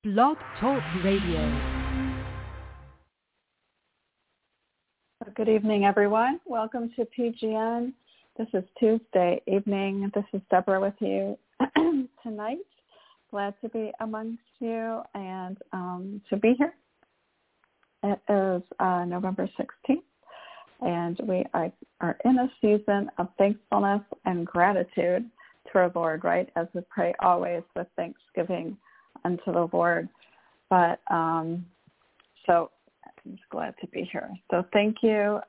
Blog Talk Radio. Good evening, everyone. Welcome to PGN. This is Tuesday evening. This is Deborah with you tonight. Glad to be amongst you and to be here. It is November 16th, and we are in a season of thankfulness and gratitude to our Lord, right? As we pray always with thanksgiving unto the Lord. But so I'm just glad to be here. So thank you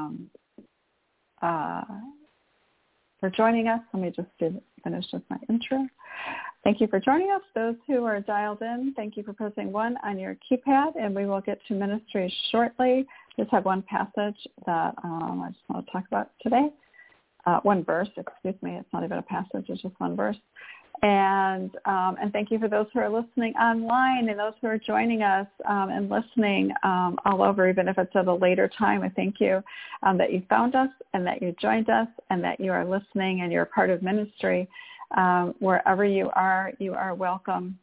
for joining us. Let me just finish with my intro. Thank you for joining us. Those who are dialed in, thank you for pressing 1 on your keypad, and we will get to ministry shortly. Just have one passage that I just want to talk about today. One verse, excuse me. It's not even a passage. It's just one verse. And thank you for those who are listening online and those who are joining us and listening all over, even if it's at a later time. I thank you that you found us and that you joined us and that you are listening and you're a part of ministry. Wherever you are welcome.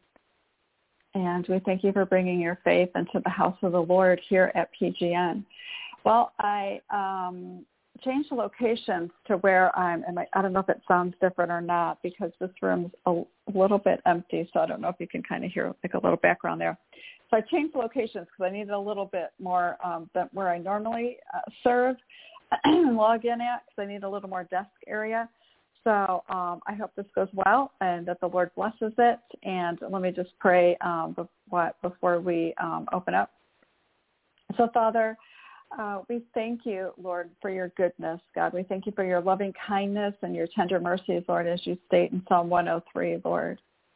And we thank you for bringing your faith into the house of the Lord here at PGN. Well, I changed the locations to where I don't know if it sounds different or not because this room's a little bit empty, so I don't know if you can kind of hear like a little background there. So I changed the locations because I needed a little bit more than where I normally serve and log in at because I need a little more desk area. So I hope this goes well and that the Lord blesses it. And let me just pray before we open up. So, Father, we thank you, Lord, for your goodness, God. We thank you for your loving kindness and your tender mercies, Lord, as you state in Psalm 103, Lord.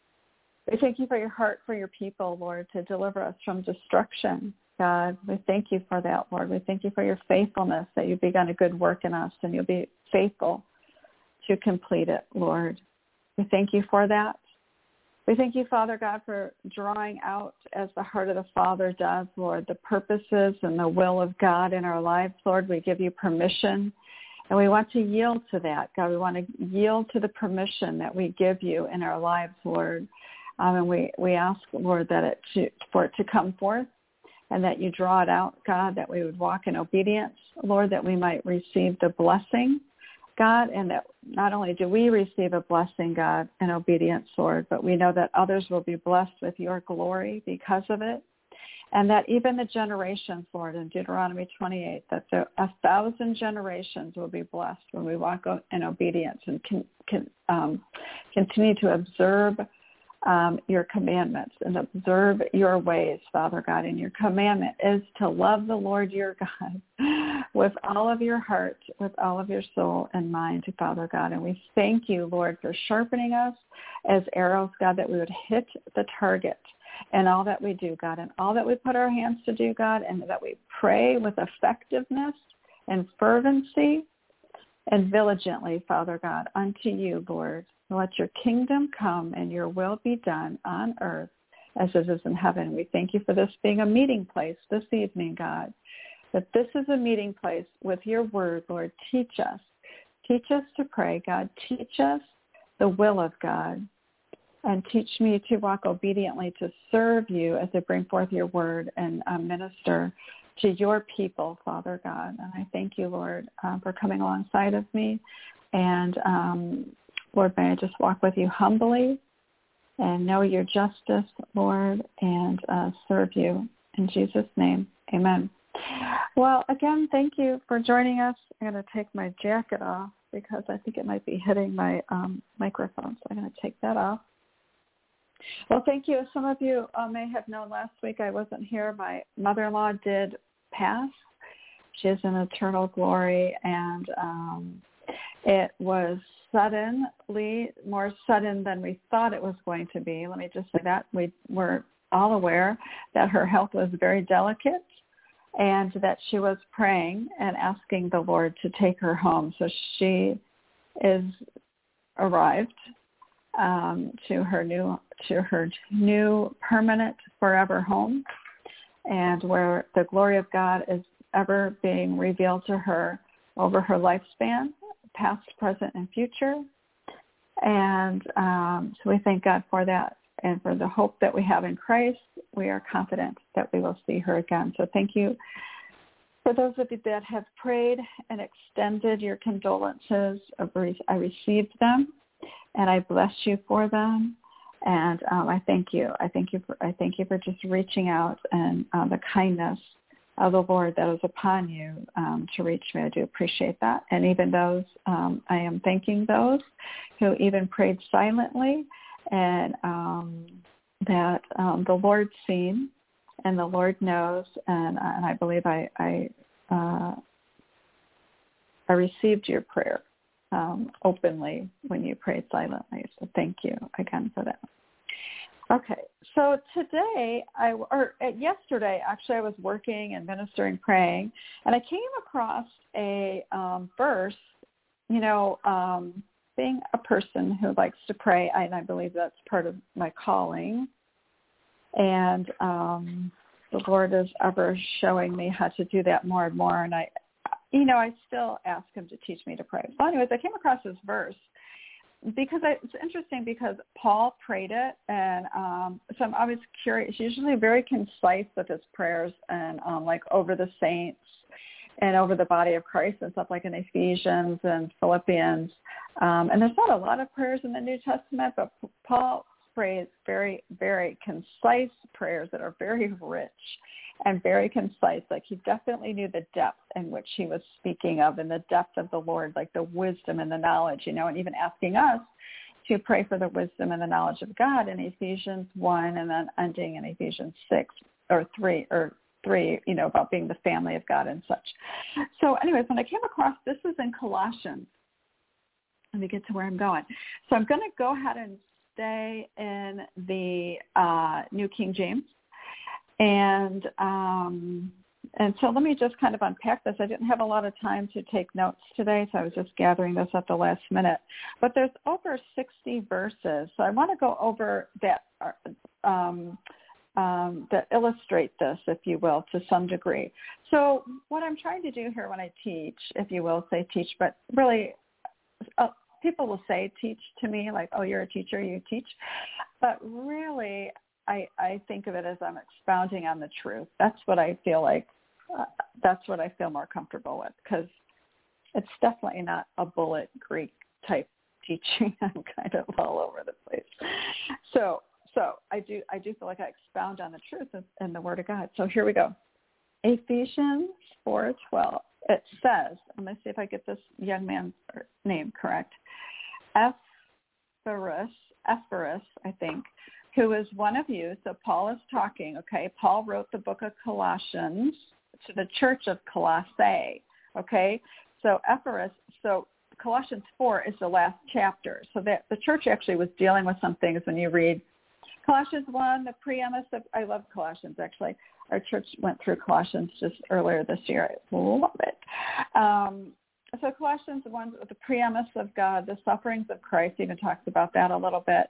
We thank you for your heart for your people, Lord, to deliver us from destruction, God. We thank you for that, Lord. We thank you for your faithfulness, that you've begun a good work in us and you'll be faithful to complete it, Lord. We thank you for that. We thank you, Father God, for drawing out, as the heart of the Father does, Lord, the purposes and the will of God in our lives, Lord. We give you permission, and we want to yield to that, God. We want to yield to the permission that we give you in our lives, Lord. And we ask, Lord, that for it to come forth and that you draw it out, God, that we would walk in obedience, Lord, that we might receive the blessing, God, and that not only do we receive a blessing, God, in obedience, Lord, but we know that others will be blessed with your glory because of it, and that even the generations, Lord, in Deuteronomy 28, that 1,000 generations will be blessed when we walk in obedience and continue to observe your commandments and observe your ways, Father God. And your commandment is to love the Lord your God with all of your heart, with all of your soul and mind, Father God. And we thank you, Lord, for sharpening us as arrows, God, that we would hit the target in all that we do, God, and all that we put our hands to do, God, and that we pray with effectiveness and fervency and diligently, Father God, unto you, Lord. Let your kingdom come and your will be done on earth as it is in heaven. We thank you for this being a meeting place this evening, God, that this is a meeting place with your word, Lord. Teach us. Teach us to pray, God. Teach us the will of God. And teach me to walk obediently to serve you as I bring forth your word and minister to your people, Father God. And I thank you, Lord, for coming alongside of me. And Lord, may I just walk with you humbly and know your justice, Lord, and serve you. In Jesus' name, amen. Well, again, thank you for joining us. I'm going to take my jacket off because I think it might be hitting my microphone, so I'm going to take that off. Well, thank you. As some of you may have known, last week I wasn't here. My mother-in-law did pass. She is in eternal glory, and it was suddenly, more sudden than we thought it was going to be. Let me just say that. We were all aware that her health was very delicate and that she was praying and asking the Lord to take her home. So she is arrived to her new permanent forever home, and where the glory of God is ever being revealed to her over her lifespan, past, present, and future. And so we thank God for that. and for the hope that we have in Christ, we are confident that we will see her again. So thank you for those of you that have prayed and extended your condolences. I received them, and I bless you for them. And I thank you. I thank you for just reaching out and the kindness of the Lord that is upon you to reach me. I do appreciate that. And even those, I am thanking those who even prayed silently, and that the Lord's seen and the Lord knows. And I believe I received your prayer openly when you prayed silently. So thank you again for that. Okay, so today, yesterday, actually, I was working and ministering, praying, and I came across a verse, being a person who likes to pray, and I believe that's part of my calling, and the Lord is ever showing me how to do that more and more, and I still ask him to teach me to pray. Well, anyways, I came across this verse, because it's interesting because Paul prayed it, and so I'm always curious. He's usually very concise with his prayers, and like over the saints and over the body of Christ and stuff, like in Ephesians and Philippians. And there's not a lot of prayers in the New Testament, but Paul prays very, very concise prayers that are very rich and very concise. Like he definitely knew the depth in which he was speaking of, and the depth of the Lord, like the wisdom and the knowledge, and even asking us to pray for the wisdom and the knowledge of God in Ephesians 1, and then ending in Ephesians 6 or 3, about being the family of God and such. So anyways, when I came across, this is in Colossians. Let me get to where I'm going. So I'm going to go ahead and stay in the New King James. And so let me just kind of unpack this. I didn't have a lot of time to take notes today, so I was just gathering this at the last minute. But there's over 60 verses, so I want to go over that that illustrate this, if you will, to some degree. So what I'm trying to do here when I teach, if you will, say teach, but really people will say teach to me, like, oh, you're a teacher, you teach. But really, I think of it as I'm expounding on the truth. That's what I feel like. That's what I feel more comfortable with, because it's definitely not a bullet Greek type teaching. I'm kind of all over the place. So I do feel like I expound on the truth in the Word of God. So here we go. Ephesians 4:12. It says, let me see if I get this young man's name correct. Ephorus, I think, who is one of you. So Paul is talking, okay? Paul wrote the book of Colossians to the church of Colossae, okay? So Ephorus, so Colossians 4 is the last chapter. So that the church actually was dealing with some things when you read Colossians 1, the preeminence of, I love Colossians actually. Our church went through Colossians just earlier this year. I love it. So Colossians 1, the preeminence of God, the sufferings of Christ, even talks about that a little bit.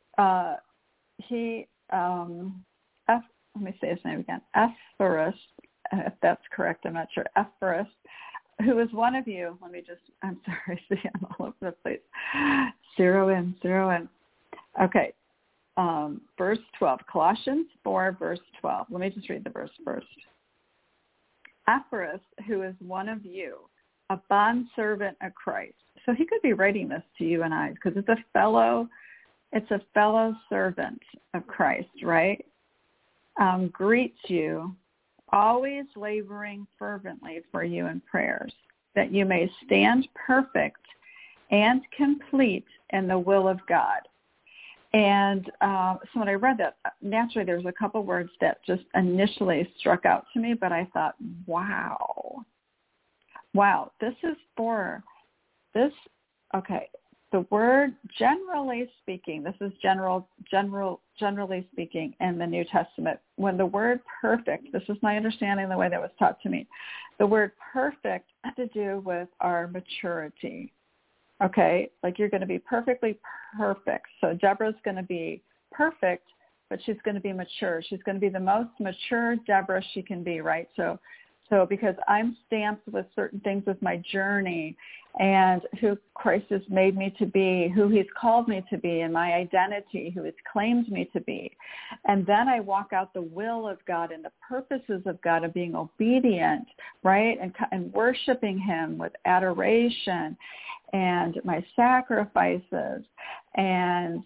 Let me say his name again, Ephorus, if that's correct, I'm not sure, Ephorus, who is one of you, I'm sorry, see, I'm all over the place, zero in. Okay, verse 12, Colossians 4, verse 12. Let me just read the verse first. Ephorus, who is one of you, a bondservant of Christ. So he could be writing this to you and I, because it's a fellow servant of Christ, right? Greets you, always laboring fervently for you in prayers, that you may stand perfect and complete in the will of God. And so when I read that, naturally there's a couple words that just initially struck out to me, but I thought, wow, this is for this, okay. The word, generally speaking, this is generally speaking in the New Testament, when the word perfect, this is my understanding, the way that was taught to me, the word perfect has to do with our maturity, okay? Like you're going to be perfectly perfect. So Deborah's going to be perfect, but she's going to be mature. She's going to be the most mature Deborah she can be, right? So So because I'm stamped with certain things with my journey and who Christ has made me to be, who he's called me to be, and my identity, who he's claimed me to be. And then I walk out the will of God and the purposes of God of being obedient, right, and worshiping him with adoration and my sacrifices and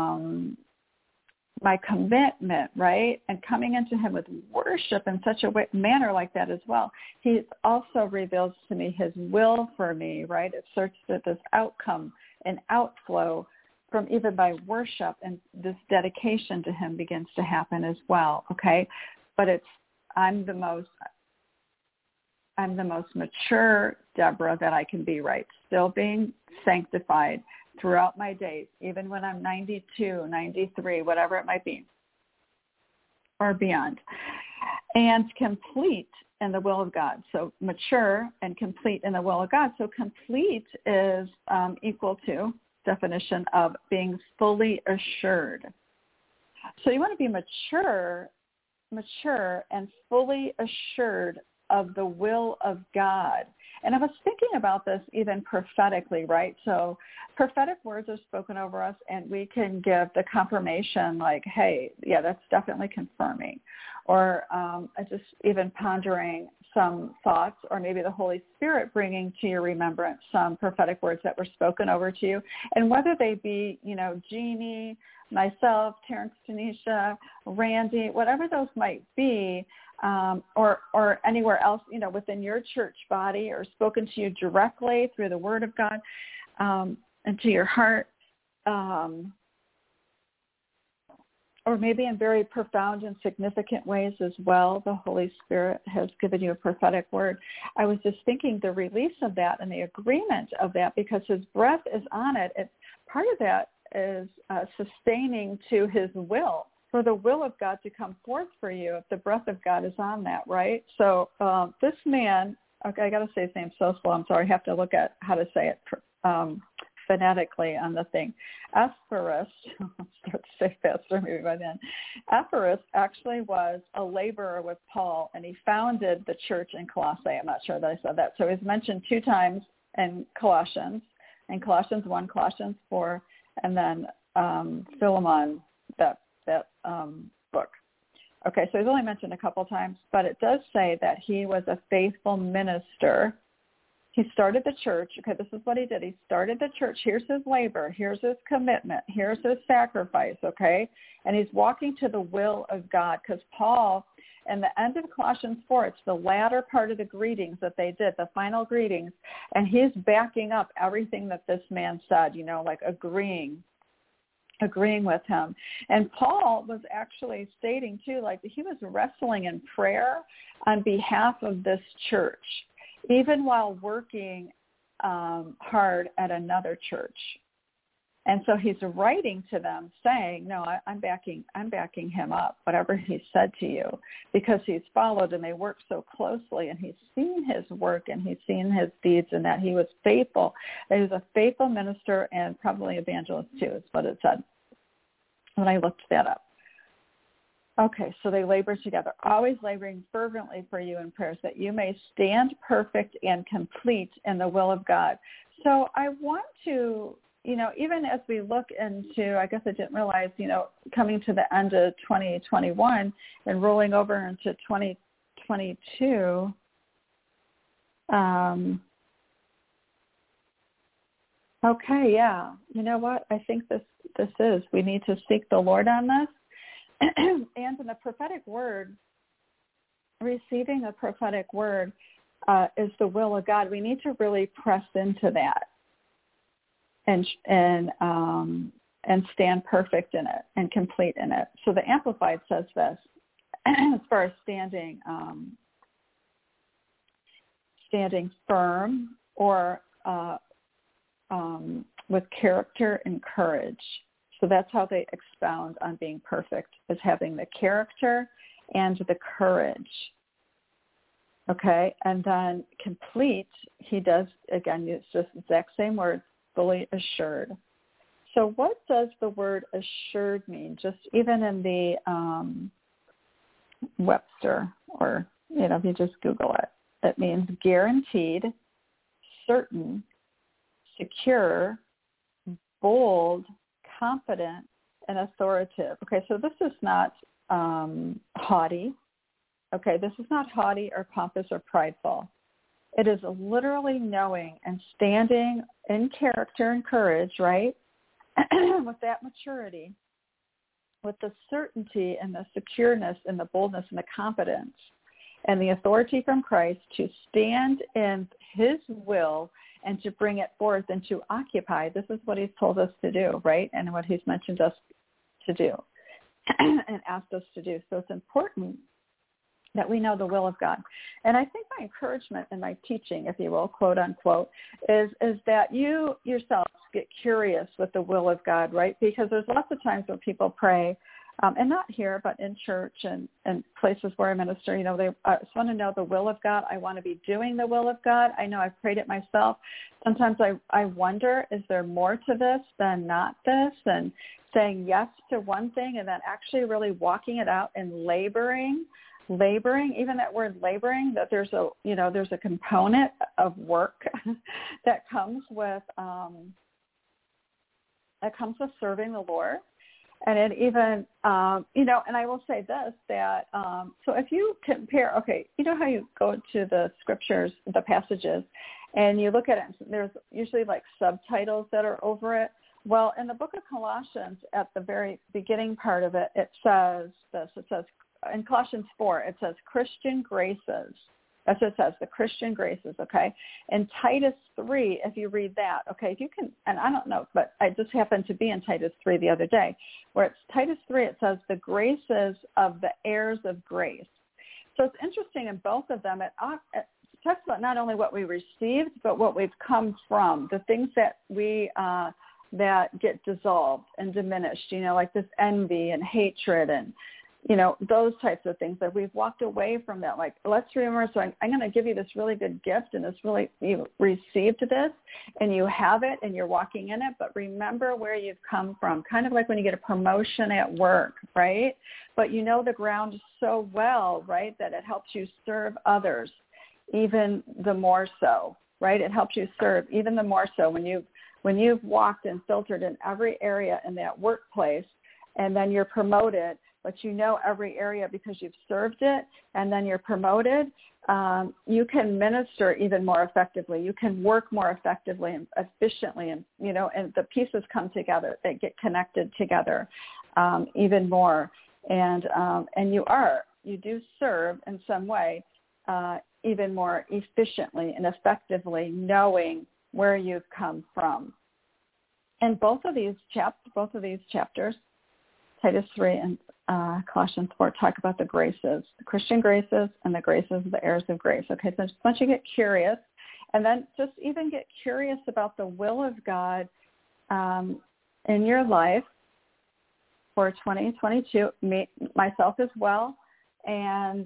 my commitment, right, and coming into him with worship in such a manner like that as well. He also reveals to me his will for me, right? It starts with this outcome and outflow from even by worship, and this dedication to him begins to happen as well, okay? But I'm the most mature Deborah that I can be, right? Still being sanctified throughout my days, even when I'm 92, 93, whatever it might be, or beyond, and complete in the will of God. So mature and complete in the will of God. So complete is equal to definition of being fully assured. So you want to be mature and fully assured of the will of God. And I was thinking about this even prophetically, right? So prophetic words are spoken over us, and we can give the confirmation like, hey, yeah, that's definitely confirming. Or just even pondering some thoughts, or maybe the Holy Spirit bringing to your remembrance some prophetic words that were spoken over to you. And whether they be, Jeannie, myself, Terrence, Tanisha, Randy, whatever those might be, or anywhere else, within your church body, or spoken to you directly through the Word of God, and to your heart, or maybe in very profound and significant ways as well, the Holy Spirit has given you a prophetic word. I was just thinking the release of that and the agreement of that, because his breath is on it. Part of that is sustaining to his will, for the will of God to come forth for you if the breath of God is on that, right? So this man, okay, I got to say his name so slow. I'm sorry. I have to look at how to say it phonetically on the thing. Epaphras, I'll start to say faster maybe by then. Epaphras actually was a laborer with Paul, and he founded the church in Colossae. I'm not sure that I said that. So he's mentioned 2 times in Colossians 1, Colossians 4, and then Philemon, that book. Okay, so he's only mentioned a couple times, but it does say that he was a faithful minister. He started the church. Okay, this is what he did. He started the church. Here's his labor. Here's his commitment. Here's his sacrifice, okay? And he's walking to the will of God, because Paul, in the end of Colossians 4, it's the latter part of the greetings that they did, the final greetings, and he's backing up everything that this man said, like agreeing with him. And Paul was actually stating too, like he was wrestling in prayer on behalf of this church, even while working hard at another church. And so he's writing to them saying, no, I'm backing him up, whatever he said to you, because he's followed and they work so closely, and he's seen his work and he's seen his deeds, and that he was faithful. That he was a faithful minister and probably evangelist too, is what it said when I looked that up. Okay, so they labor together, always laboring fervently for you in prayers, that you may stand perfect and complete in the will of God. So I want to, even as we look into, I guess I didn't realize, coming to the end of 2021 and rolling over into 2022, okay, yeah. You know what? I think this is, we need to seek the Lord on this. And in the prophetic word, receiving the prophetic word is the will of God. We need to really press into that and stand perfect in it and complete in it. So the Amplified says this as far as standing firm, or with character and courage. So that's how they expound on being perfect, is having the character and the courage. Okay, and then complete, he does, again, it's just the exact same word, fully assured. So what does the word assured mean? Just even in the Webster, or, if you just Google it. It means guaranteed, certain, secure, bold, confident, and authoritative. Okay, so this is not haughty. Okay, this is not haughty or pompous or prideful. It is literally knowing and standing in character and courage, right? With that maturity, with the certainty and the secureness and the boldness and the confidence and the authority from Christ to stand in his will and to bring it forth and to occupy. This is what he's told us to do, right? And what he's mentioned us to do and asked us to do. So it's important that we know the will of God. And I think my encouragement in my teaching, if you will, quote unquote, is that you yourselves get curious with the will of God, right? Because there's lots of times when people pray, and not here, but in church and places where I minister, you know, they just want to know the will of God. I want to be doing the will of God. I know I've prayed it myself. Sometimes I wonder, is there more to this than not this? And saying yes to one thing and then actually really walking it out and laboring, even that word laboring, that there's a component of work that comes with serving the Lord. And it even, and I will say this, that, so if you compare, okay, you know how you go to the scriptures, the passages, and you look at it, and there's usually like subtitles that are over it. Well, in the book of Colossians, at the very beginning part of it, it says this, it says, in Colossians 4, it says Christian graces. That's what it says, the Christian graces, okay? In Titus 3, if you read that, okay, if you can, and I don't know, but I just happened to be in Titus 3 the other day, where it's Titus 3, it says the graces of the heirs of grace. So it's interesting in both of them, it talks about not only what we received, but what we've come from, the things that we, that get dissolved and diminished, you know, like this envy and hatred and, you know, those types of things that we've walked away from that. Like, let's remember, so I'm going to give you this really good gift and you received this and you have it and you're walking in it, but remember where you've come from, kind of like when you get a promotion at work, right? But you know the ground so well, right, that it helps you serve others even the more so, right? It helps you serve even the more so when you've walked and filtered in every area in that workplace and then you're promoted, but you know every area because you've served it, and then you're promoted, you can minister even more effectively. You can work more effectively and efficiently, and, you know, and the pieces come together. They get connected together even more. And you do serve in some way even more efficiently and effectively, knowing where you've come from. And both of these chapters, Titus 3 and Colossians 4, talk about the graces, the Christian graces and the graces of the heirs of grace. Okay, so just once you get curious, and then just even get curious about the will of God in your life for 2022, myself as well, and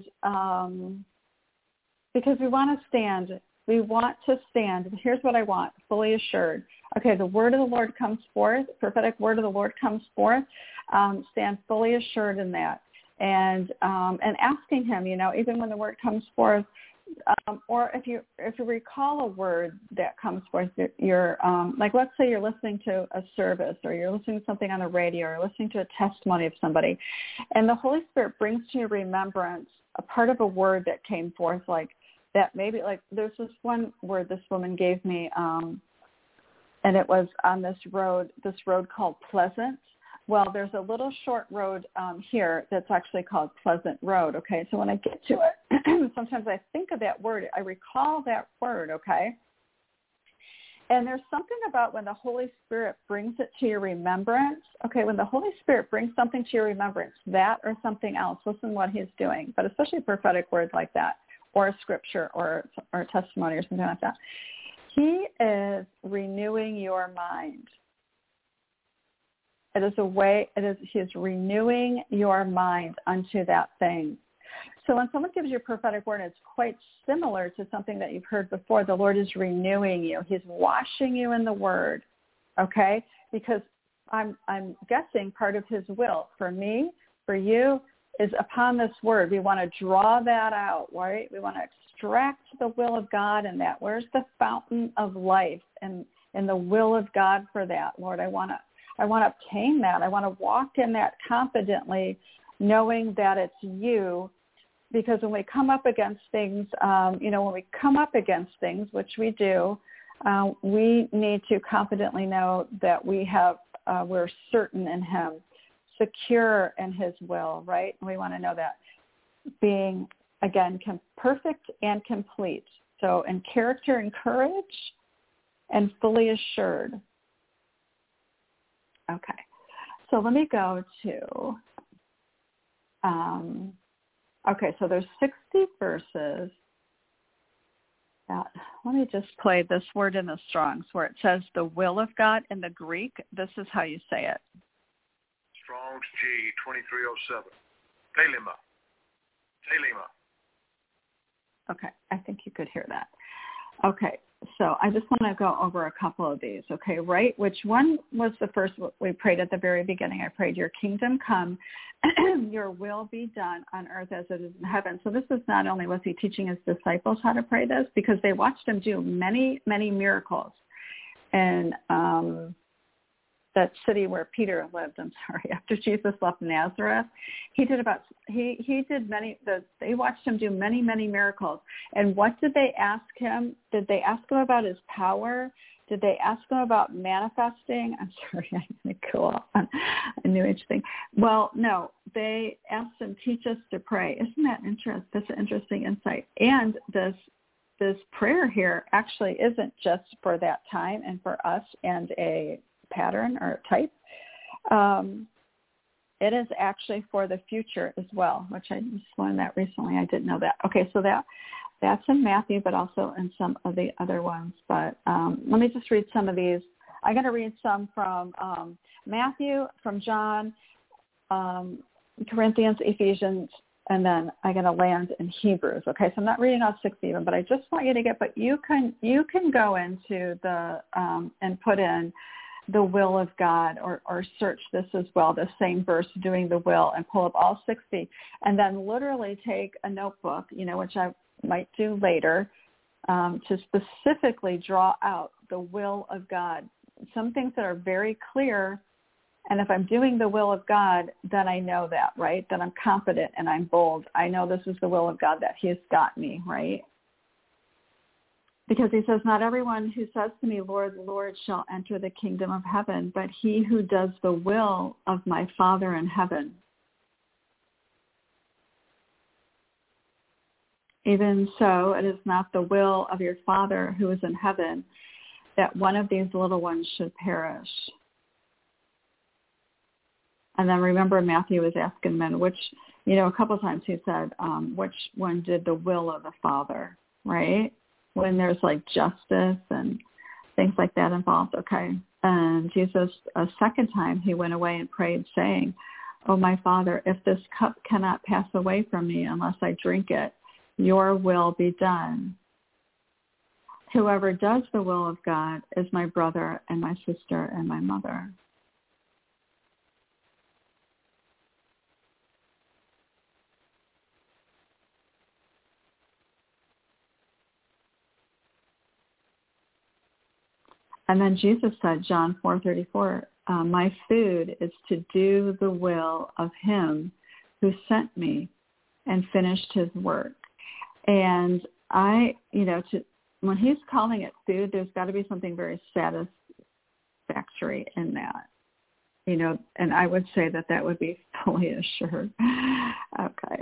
because we want to stand. Here's what I want, fully assured. Okay, the word of the Lord comes forth, prophetic word of the Lord comes forth. Stand fully assured in that. And asking him, you know, even when the word comes forth, or if you recall a word that comes forth, you're like, let's say you're listening to a service, or you're listening to something on the radio, or listening to a testimony of somebody, and the Holy Spirit brings to your remembrance a part of a word that came forth, like that maybe, like there's this one word this woman gave me, and it was on this road called Pleasant. Well, there's a little short road here that's actually called Pleasant Road, okay? So when I get to it, sometimes I think of that word. I recall that word, okay? And there's something about when the Holy Spirit brings it to your remembrance. Okay, when the Holy Spirit brings something to your remembrance, that or something else, listen what he's doing, but especially a prophetic word like that, or a scripture or a testimony or something like that. He is renewing your mind. He is renewing your mind unto that thing. So when someone gives you a prophetic word, it's quite similar to something that you've heard before. The Lord is renewing you. He's washing you in the word, okay? Because I'm guessing part of his will for me, for you, is upon this word. We want to draw that out, right? We want to extract the will of God in that. Where's the fountain of life and the will of God for that, Lord? I want to obtain that. I want to walk in that confidently, knowing that it's you. Because when we come up against things, which we do, we need to confidently know that we're certain in him, secure in his will, right? And we want to know that being, again, perfect and complete. So in character and courage and fully assured. Okay. So let me go to, so there's 60 verses. Let me just play this word in the Strong's where it says the will of God in the Greek. This is how you say it. Strong's G 2307. Telema. Okay, I think you could hear that. Okay, so I just want to go over a couple of these. Okay, right? Which one was the first we prayed at the very beginning? I prayed, your kingdom come, your will be done on earth as it is in heaven. So this is not only was he teaching his disciples how to pray this, because they watched him do many, many miracles. And that city where Peter lived, after Jesus left Nazareth, they watched him do many, many miracles. And what did they ask him? Did they ask him about his power? Did they ask him about manifesting? I'm sorry, I'm going to go off on a New Age thing. Well, no, they asked him, teach us to pray. Isn't that interesting? That's an interesting insight. And this prayer here actually isn't just for that time and for us and a pattern or type. It is actually for the future as well, which I just learned that recently. I didn't know that. Okay, so that's in Matthew, but also in some of the other ones. But let me just read some of these. I'm going to read some from Matthew, from John, Corinthians, Ephesians, and then I'm going to land in Hebrews. Okay, so I'm not reading all 60 even, but I just want you to get. But you can go into the and put in the will of God, or search this as well, the same verse, doing the will, and pull up all 60, and then literally take a notebook, which I might do later, to specifically draw out the will of God. Some things that are very clear, and if I'm doing the will of God, then I know that, right? Then I'm confident and I'm bold. I know this is the will of God, that he has got me, right? Because he says, not everyone who says to me, Lord, Lord, shall enter the kingdom of heaven, but he who does the will of my Father in heaven. Even so, it is not the will of your Father who is in heaven that one of these little ones should perish. And then remember, Matthew was asking men, which, a couple of times he said, which one did the will of the Father, right? When there's like justice and things like that involved, okay. And Jesus, a second time, he went away and prayed, saying, oh, my Father, if this cup cannot pass away from me unless I drink it, your will be done. Whoever does the will of God is my brother and my sister and my mother. And then Jesus said, John 4:34, my food is to do the will of him who sent me and finished his work. And when he's calling it food, there's got to be something very satisfactory in that, and I would say that would be fully assured. Okay.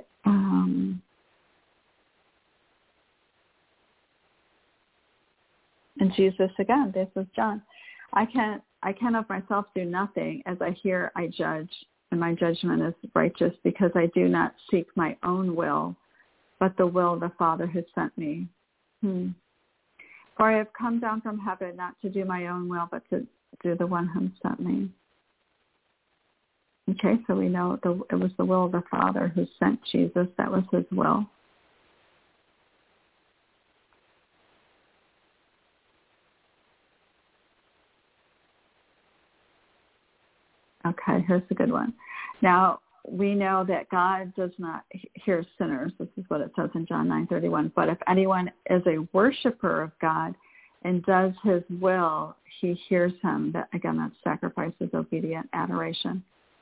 And Jesus, again, this is John, I can of myself do nothing. As I hear, I judge, and my judgment is righteous, because I do not seek my own will, but the will of the Father who sent me. For I have come down from heaven not to do my own will, but to do the one who sent me. Okay, so we know it was the will of the Father who sent Jesus. That was his will. Okay, here's a good one. Now, we know that God does not hear sinners. This is what it says in John 9:31. But if anyone is a worshiper of God and does his will, he hears him. That, again, that sacrifices obedient adoration.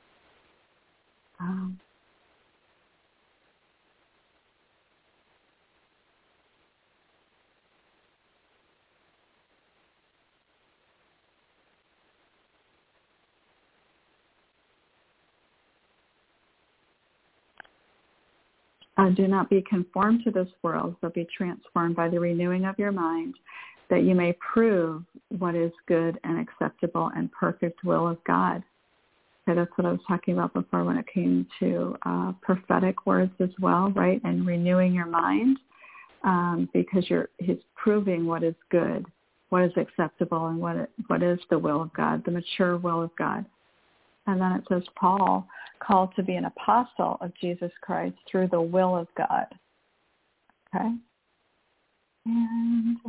Do not be conformed to this world, but be transformed by the renewing of your mind, that you may prove what is good and acceptable and perfect will of God. Okay, that's what I was talking about before when it came to prophetic words as well, right? And renewing your mind, because he's proving what is good, what is acceptable, and what is the will of God, the mature will of God. And then it says Paul called to be an apostle of Jesus Christ through the will of God. Okay? And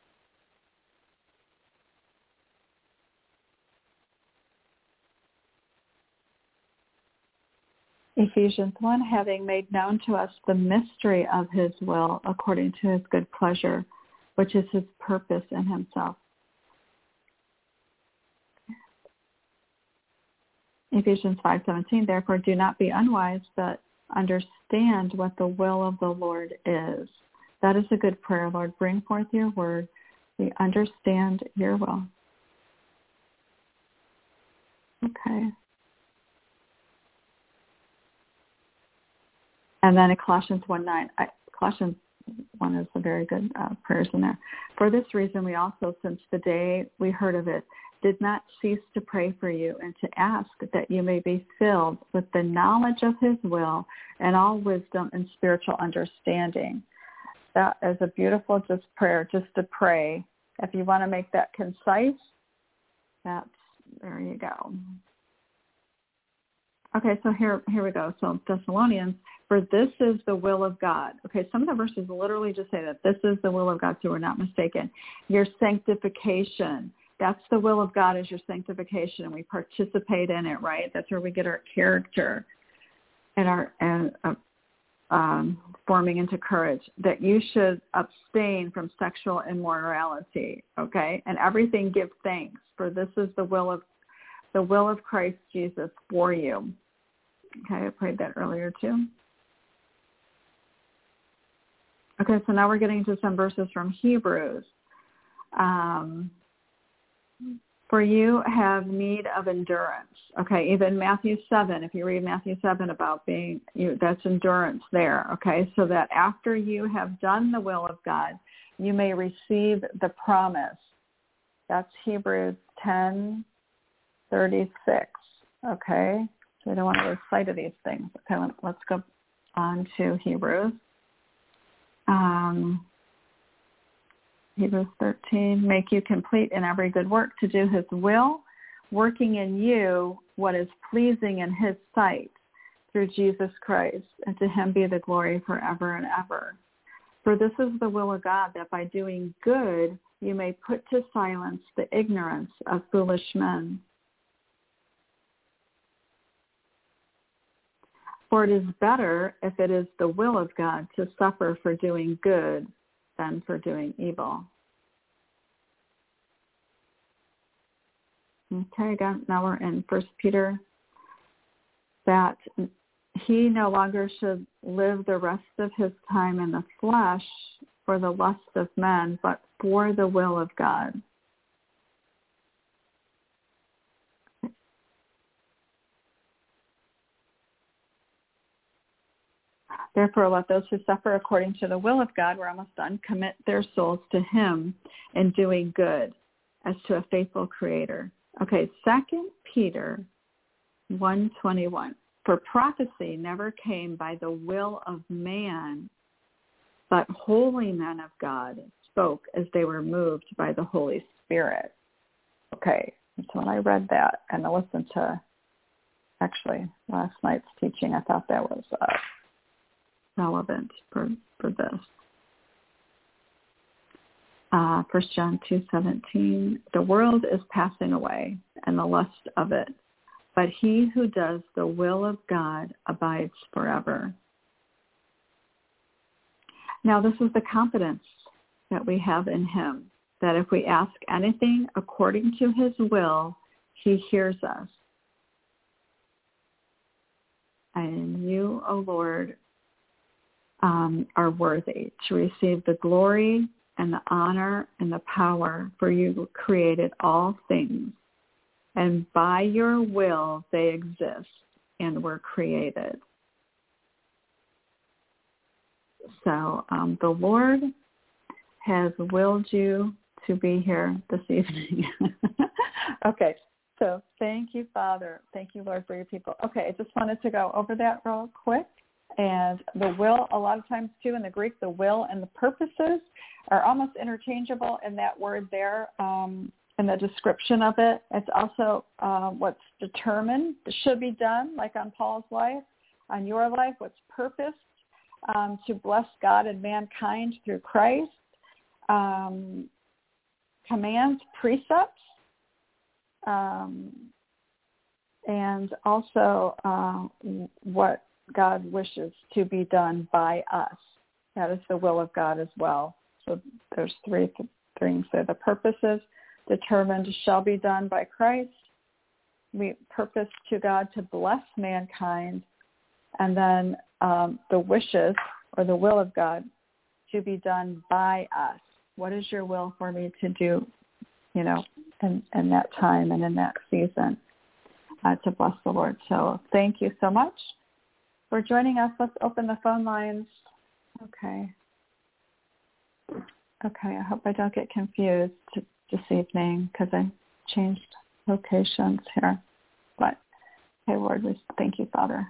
Ephesians 1, having made known to us the mystery of his will according to his good pleasure, which is his purpose in himself. Ephesians 5:17, therefore do not be unwise, but understand what the will of the Lord is. That is a good prayer, Lord. Bring forth your word. We understand your will. Okay. And then in Colossians 1:9, Colossians 1 is a very good prayers in there. For this reason, we also, since the day we heard of it, did not cease to pray for you and to ask that you may be filled with the knowledge of his will and all wisdom and spiritual understanding. That is a beautiful just prayer, just to pray. If you want to make that concise, there you go. Okay, so here we go. So Thessalonians, for this is the will of God. Okay, some of the verses literally just say that this is the will of God, so we're not mistaken. Your sanctification. That's the will of God, is your sanctification, and we participate in it, right? That's where we get our character and our forming into courage. That you should abstain from sexual immorality, okay? And everything give thanks, for this is the will of Christ Jesus for you. Okay, I prayed that earlier too. Okay, so now we're getting to some verses from Hebrews. For you have need of endurance. Okay, even Matthew 7, if you read Matthew 7 about that's endurance there. Okay, so that after you have done the will of God, you may receive the promise. That's Hebrews 10:36. Okay, so I don't want to lose sight of these things. Okay, let's go on to Hebrews. Hebrews 13, make you complete in every good work to do his will, working in you what is pleasing in his sight through Jesus Christ, and to him be the glory forever and ever. For this is the will of God, that by doing good you may put to silence the ignorance of foolish men. For it is better, if it is the will of God, to suffer for doing good than for doing evil. Okay, now we're in 1 Peter, that he no longer should live the rest of his time in the flesh for the lust of men, but for the will of God. Therefore, let those who suffer according to the will of God, we're almost done, commit their souls to him in doing good as to a faithful creator. Okay, 2 Peter 1:21. For prophecy never came by the will of man, but holy men of God spoke as they were moved by the Holy Spirit. Okay, so when I read that and I listened to actually last night's teaching, I thought that was relevant for this. 1 John 2:17, the world is passing away and the lust of it, but he who does the will of God abides forever. Now this is the confidence that we have in him, that if we ask anything according to his will, he hears us. And you, O Lord, are worthy to receive the glory and the honor and the power, for you created all things, and by your will they exist and were created. So the Lord has willed you to be here this evening. Okay, so thank you, Father. Thank you, Lord, for your people. Okay, I just wanted to go over that real quick. And the will, a lot of times too in the Greek, the will and the purposes are almost interchangeable in that word there, in the description of it. It's also what's determined should be done, like on Paul's life, on your life, what's purposed to bless God and mankind through Christ. Commands, precepts, and also what God wishes to be done by us. That is the will of God as well. So there's three things there. The purposes determined shall be done by Christ. We purpose to God to bless mankind. And then the wishes or the will of God to be done by us. What is your will for me to do, in that time and in that season to bless the Lord? So thank you so much for joining us. Let's open the phone lines. Okay, I hope I don't get confused this evening because I changed locations here. But, hey, Lord, we thank you, Father.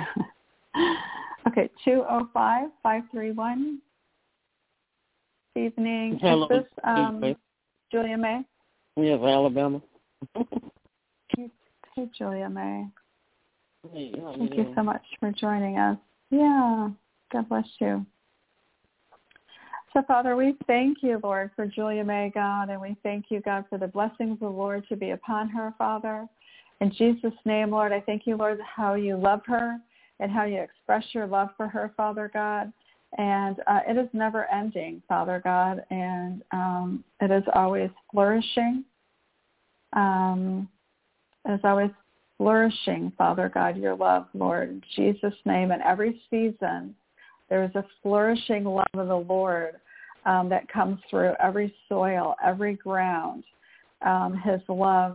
Okay, 205-531. Good evening. Hello. Is this Julia May? Yes, Alabama. Hey, Julia May. Hey, Thank you so much for joining us. Yeah, God bless you. So, Father, we thank you, Lord, for Julia May, God, and we thank you, God, for the blessings of the Lord to be upon her, Father. In Jesus' name, Lord, I thank you, Lord, how you love her and how you express your love for her, Father God. And it is never ending, Father God, and it is always flourishing. It is always flourishing, Father God, your love, Lord, in Jesus' name. In every season, there is a flourishing love of the Lord that comes through every soil, every ground. His love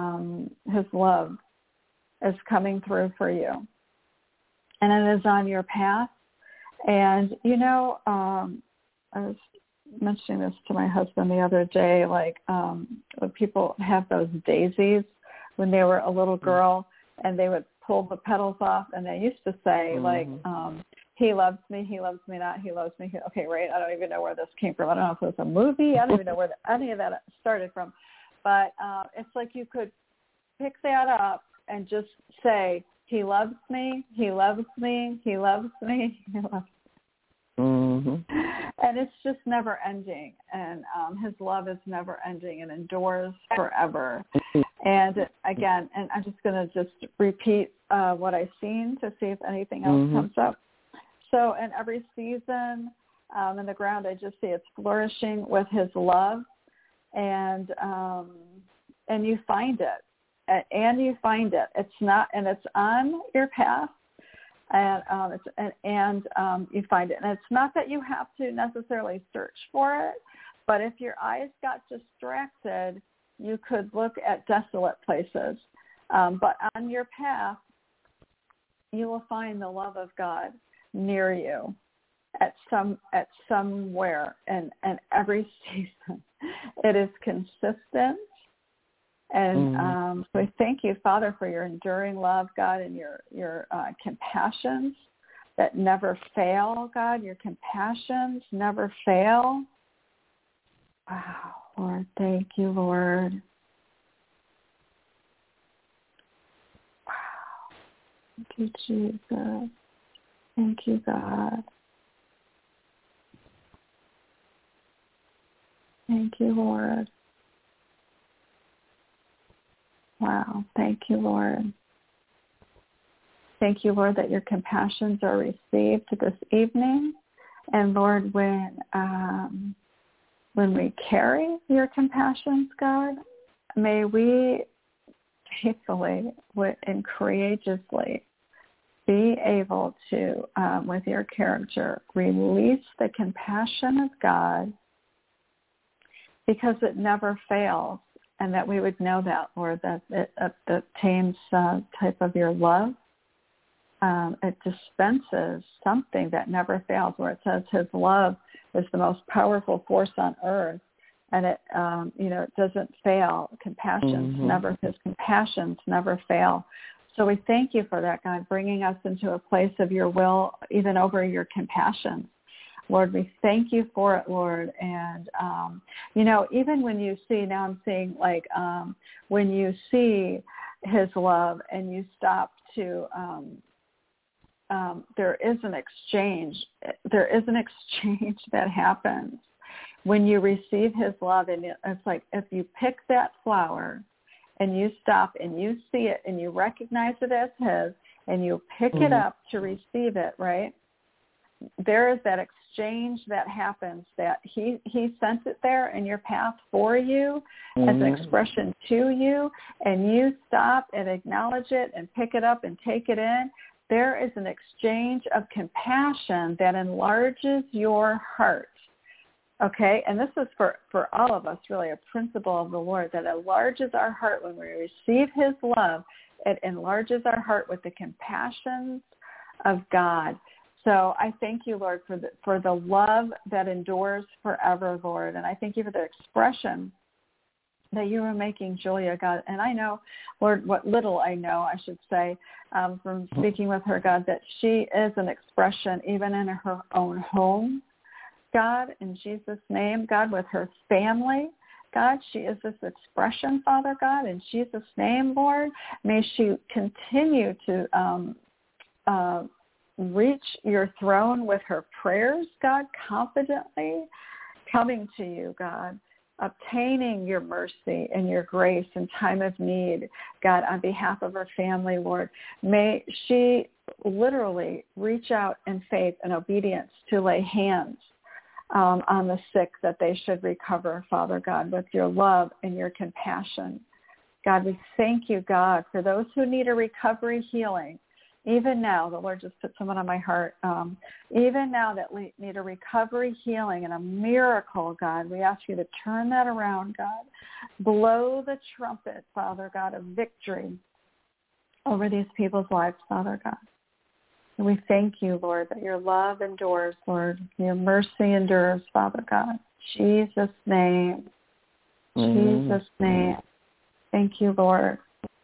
is coming through for you. And it is on your path. And, I was mentioning this to my husband the other day, when people have those daisies when they were a little girl and they would pull the petals off and they used to say, he loves me not, he loves me. Okay, right, I don't even know where this came from. I don't know if it was a movie. I don't even know where any of that started from. But it's like you could pick that up and just say, he loves me, he loves me, he loves me, he loves me. Mm-hmm. And it's just never ending. And his love is never ending and endures forever. And again, and I'm just going to just repeat what I've seen to see if anything else comes up. So in every season in the ground, I just see it's flourishing with his love. And you find it. And you find it. It's not, and it's on your path, and you find it. And it's not that you have to necessarily search for it, but if your eyes got distracted, you could look at desolate places. But on your path, you will find the love of God near you at somewhere in every season. It is consistent. And so I thank you, Father, for your enduring love, God, and your compassions that never fail, God. Your compassions never fail. Wow, Lord, thank you, Lord. Wow. Thank you, Jesus. Thank you, God. Thank you, Lord. Wow. Thank you, Lord. Thank you, Lord, that your compassions are received this evening. And Lord, when we carry your compassions, God, may we faithfully and courageously be able to, with your character, release the compassion of God, because it never fails, and that we would know that, Lord, that it obtains type of your love. It dispenses something that never fails, where it says his love is the most powerful force on earth, and it, it doesn't fail. His compassions never fail. So we thank you for that, God, bringing us into a place of your will, even over your compassion. Lord, we thank you for it, Lord. And, even when you see, now I'm seeing when you see his love and you stop to, there is an exchange. There is an exchange that happens when you receive his love. And it's like if you pick that flower and you stop and you see it and you recognize it as his and you pick it up to receive it, right? There is that exchange that happens, that he sent it there in your path for you as an expression to you, and you stop and acknowledge it and pick it up and take it in. There is an exchange of compassion that enlarges your heart. Okay, and this is for all of us, really, a principle of the Lord that enlarges our heart when we receive his love. It enlarges our heart with the compassions of God. So I thank you, Lord, for the love that endures forever, Lord. And I thank you for the expression that you were making Julia, God. And I know, Lord, what little I know, I should say, from speaking with her, God, that she is an expression even in her own home, God, in Jesus' name, God, with her family. God, she is this expression, Father God, in Jesus' name, Lord. May she continue to reach your throne with her prayers, God, confidently coming to you, God, obtaining your mercy and your grace in time of need, God, on behalf of her family, Lord. May she literally reach out in faith and obedience to lay hands on the sick, that they should recover, Father God, with your love and your compassion. God, we thank you, God, for those who need a recovery healing. Even now, the Lord just put someone on my heart. Even now that we need a recovery healing and a miracle, God, we ask you to turn that around, God. Blow the trumpet, Father God, of victory over these people's lives, Father God. And we thank you, Lord, that your love endures, Lord. Your mercy endures, Father God. Jesus' name. Jesus' name. Thank you, Lord.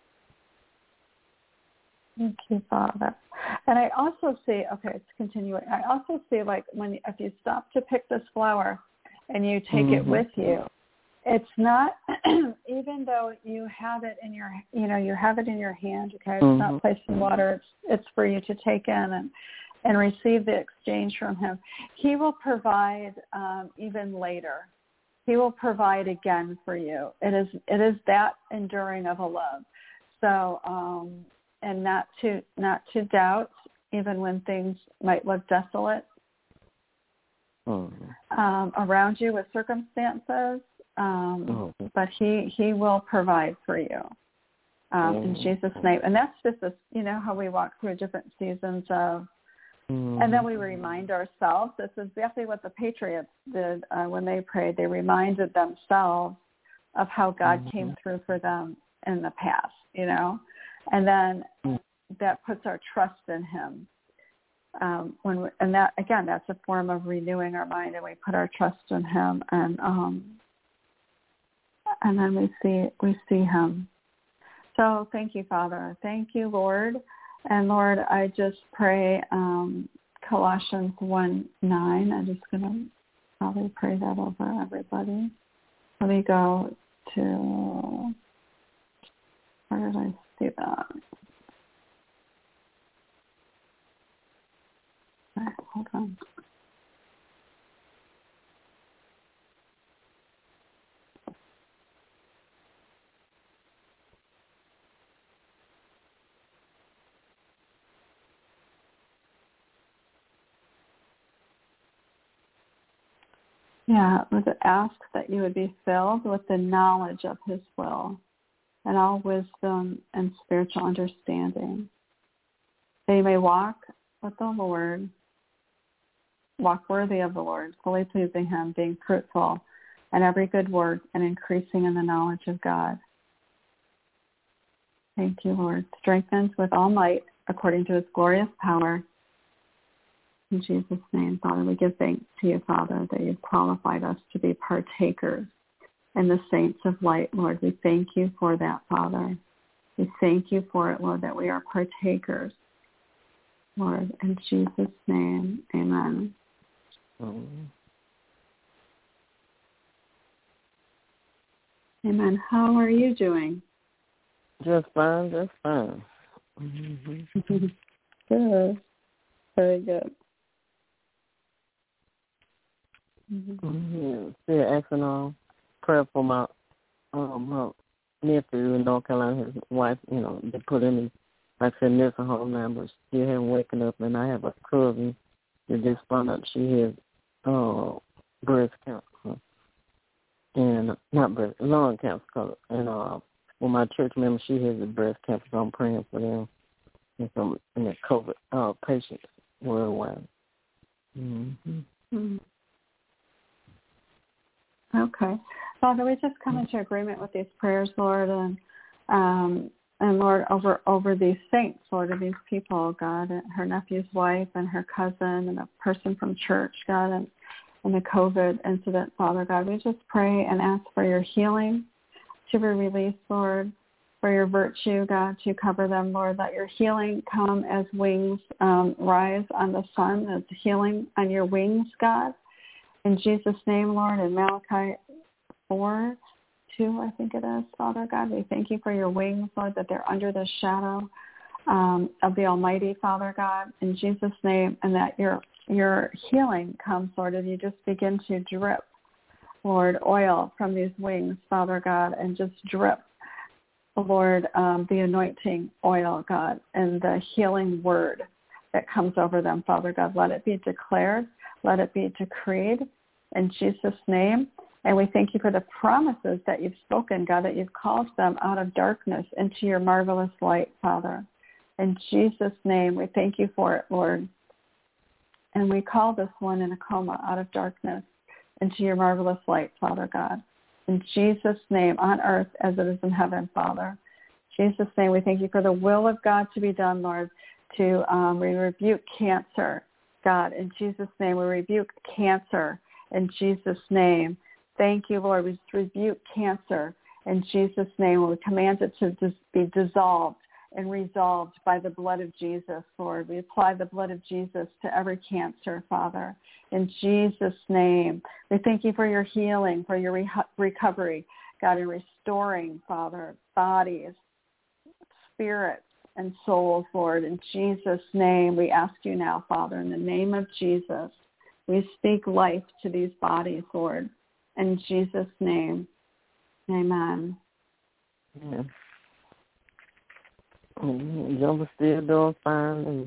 Thank you, Father. And I also see, it's continuing. I also see if you stop to pick this flower and you take it with you, it's not, even though you have it in your, you have it in your hand, okay? It's not placed in water. It's for you to take in and receive the exchange from him. He will provide even later. He will provide again for you. It is that enduring of a love. So, and not to doubt, even when things might look desolate around you with circumstances. But he will provide for you in Jesus' name. And that's just this, how we walk through different seasons of, and then we remind ourselves. This is exactly what the patriots did when they prayed. They reminded themselves of how God came through for them in the past, and then that puts our trust in him. And that, again, that's a form of renewing our mind, and we put our trust in him, and then we see him. So thank you, Father. Thank you, Lord. And Lord, I just pray Colossians 1:9. I'm just going to probably pray that over everybody. Let me go to, where did I see that? All right, hold on. would ask that you would be filled with the knowledge of his will and all wisdom and spiritual understanding. That you may walk with the Lord, walk worthy of the Lord, fully pleasing him, being fruitful in every good work and increasing in the knowledge of God. Thank you, Lord. Strengthened with all might according to his glorious power. In Jesus' name, Father, we give thanks to you, Father, that you've qualified us to be partakers in the saints of light, Lord. We thank you for that, Father. We thank you for it, Lord, that we are partakers. Lord, in Jesus' name, amen. Amen. How are you doing? Just fine, just fine. Mm-hmm. Good. Very good. Mm-hmm. Still asking prayer for my nephew in North Carolina. His wife, they put in, like I said, nursing home now, but still haven't waken up. And I have a cousin that just found out she has breast cancer. And not breast, lung cancer. And well, my church member, she has a breast cancer, so I'm praying for them and some the COVID patients worldwide. Mm-hmm. Mm-hmm. Okay. Father, we just come into agreement with these prayers, Lord, and Lord, over these saints, Lord, of these people, God, and her nephew's wife and her cousin and a person from church, God, and the COVID incident, Father God. We just pray and ask for your healing to be released, Lord, for your virtue, God, to cover them, Lord. Let your healing come as wings rise on the sun, as healing on your wings, God. In Jesus' name, Lord, in Malachi 4:2, I think it is, Father God, we thank you for your wings, Lord, that they're under the shadow of the Almighty, Father God, in Jesus' name, and that your healing comes, Lord, and you just begin to drip, Lord, oil from these wings, Father God, and just drip, Lord, the anointing oil, God, and the healing word that comes over them, Father God. Let it be declared. Let it be decreed in Jesus' name. And we thank you for the promises that you've spoken, God, that you've called them out of darkness into your marvelous light, Father. In Jesus' name, we thank you for it, Lord. And we call this one in a coma out of darkness into your marvelous light, Father God. In Jesus' name, on earth as it is in heaven, Father. In Jesus' name, we thank you for the will of God to be done, Lord, to we rebuke cancer, God. In Jesus' name, we rebuke cancer. In Jesus' name. Thank you, Lord. We just rebuke cancer in Jesus' name. We command it to be dissolved and resolved by the blood of Jesus, Lord. We apply the blood of Jesus to every cancer, Father. In Jesus' name. We thank you for your healing, for your recovery, God, in restoring, Father, bodies, spirits, and souls, Lord. In Jesus' name, we ask you now, Father, in the name of Jesus, we speak life to these bodies, Lord. In Jesus' name, amen. Yeah. John was still doing fine,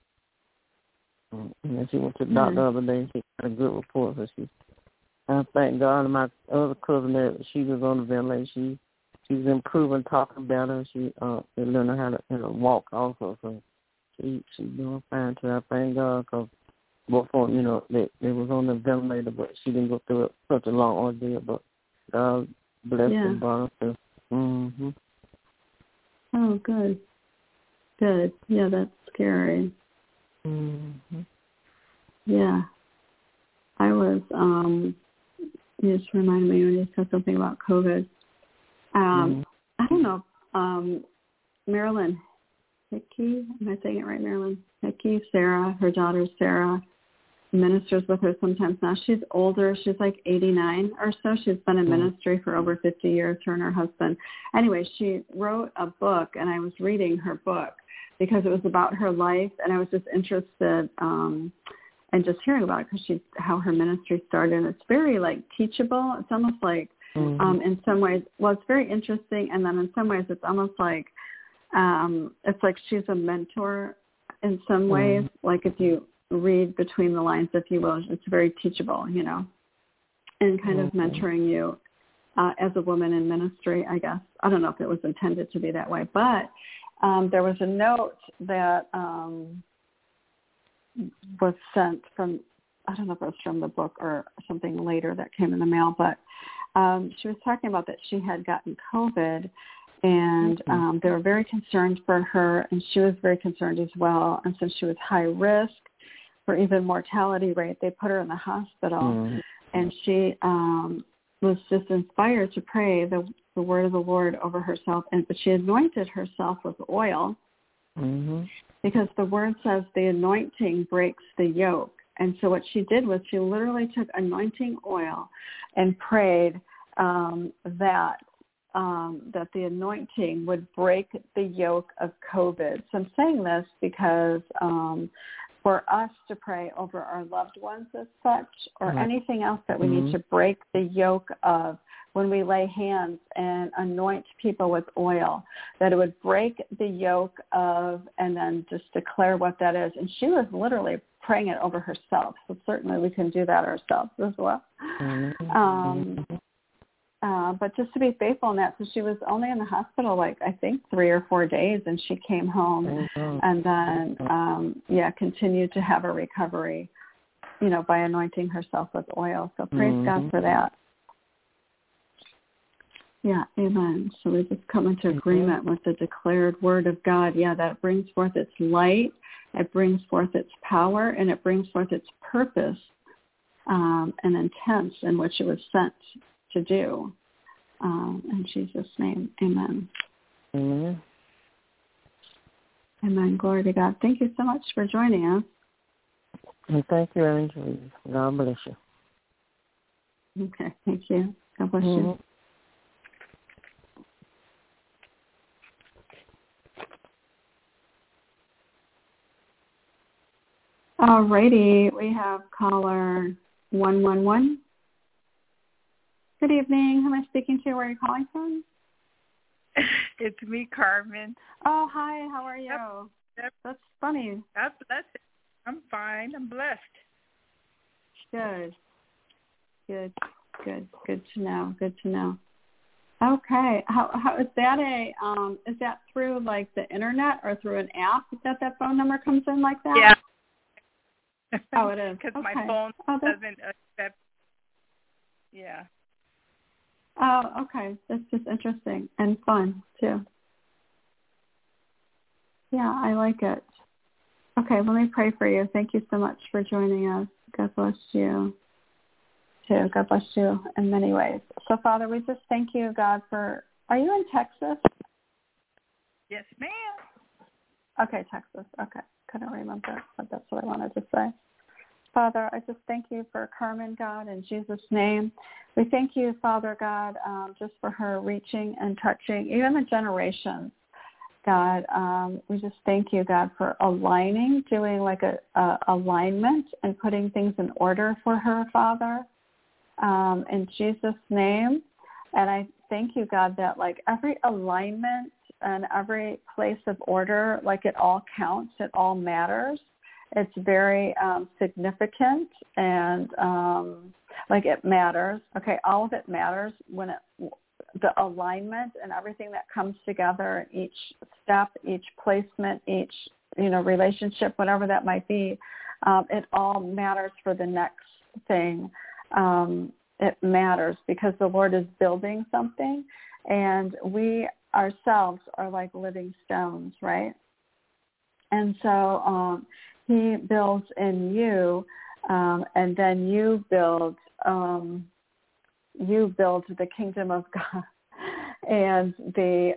and she went to the doctor the other day. She got a good report, so I thank God. My other cousin, that she was on the ventilator, she's improving, talking better. She learning how to walk also, so she's doing fine too. I thank God, because before, they was on the ventilator, but she didn't go through such a long ordeal, but God bless and brought her through. Mm-hmm. Oh, good. Good. Yeah, that's scary. Mm-hmm. Yeah. I was, you just reminded me when you said something about COVID. I don't know, Marilyn Hickey, am I saying it right, Marilyn? Hickey, Sarah, her daughter Sarah, ministers with her sometimes now. She's older. She's like 89 or so. She's been in ministry for over 50 years, her and her husband. Anyway, she wrote a book, and I was reading her book because it was about her life, and I was just interested in just hearing about it because how her ministry started. And it's very, teachable. It's almost like, in some ways, well, it's very interesting, and then in some ways it's almost like, it's like she's a mentor in some ways, like if you read between the lines, if you will. It's very teachable, and kind of mentoring you as a woman in ministry, I guess. I don't know if it was intended to be that way, but there was a note that was sent from, I don't know if it was from the book or something later that came in the mail, but she was talking about that she had gotten COVID, and they were very concerned for her, and she was very concerned as well. And since she was high risk for even mortality rate, they put her in the hospital, and she was just inspired to pray the word of the Lord over herself, but she anointed herself with oil because the word says the anointing breaks the yoke. And so what she did was she literally took anointing oil and prayed that the anointing would break the yoke of COVID. So I'm saying this because for us to pray over our loved ones as such, or anything else that we need to break the yoke of, when we lay hands and anoint people with oil, that it would break the yoke of, and then just declare what that is. And she was literally praying it over herself. So certainly we can do that ourselves as well. But just to be faithful in that. So she was only in the hospital, I think 3 or 4 days, and she came home and then, continued to have a recovery, by anointing herself with oil. So praise God for that. Yeah, amen. So we just come into agreement with the declared word of God. Yeah, that brings forth its light, it brings forth its power, and it brings forth its purpose and intent in which it was sent to do. In Jesus' name, amen. Amen. Amen. Glory to God. Thank you so much for joining us. And thank you, Angela. God bless you. Okay, thank you. God bless you. All righty, we have caller 111. Good evening. Who am I speaking to? Where are you calling from? It's me, Carmen. Oh, hi. How are you? Yep. That's funny. God bless it. I'm fine. I'm blessed. Good. Good to know. Good to know. Okay. How is that is that through the internet or through an app that phone number comes in like that? Yeah. Oh, it is. Because okay. my phone doesn't accept. Yeah. Oh, okay. That's just interesting and fun too. Yeah, I like it. Okay, let me pray for you. Thank you so much for joining us. God bless you too. God bless you in many ways. So, Father, we just thank you, God, are you in Texas? Yes, ma'am. Okay, Texas. Okay. Couldn't remember, but that's what I wanted to say. Father, I just thank you for Carmen, God, in Jesus' name. We thank you, Father God, just for her reaching and touching even the generations, God. We just thank you, God, for aligning, doing a alignment and putting things in order for her, Father, in Jesus' name. And I thank you, God, that every alignment and every place of order, it all counts, it all matters. It's very significant and it matters. Okay, all of it matters when the alignment and everything that comes together, each step, each placement, each relationship, whatever that might be, it all matters for the next thing. It matters because the Lord is building something, and we ourselves are like living stones, right? And so he builds in you, and then you build the kingdom of God and the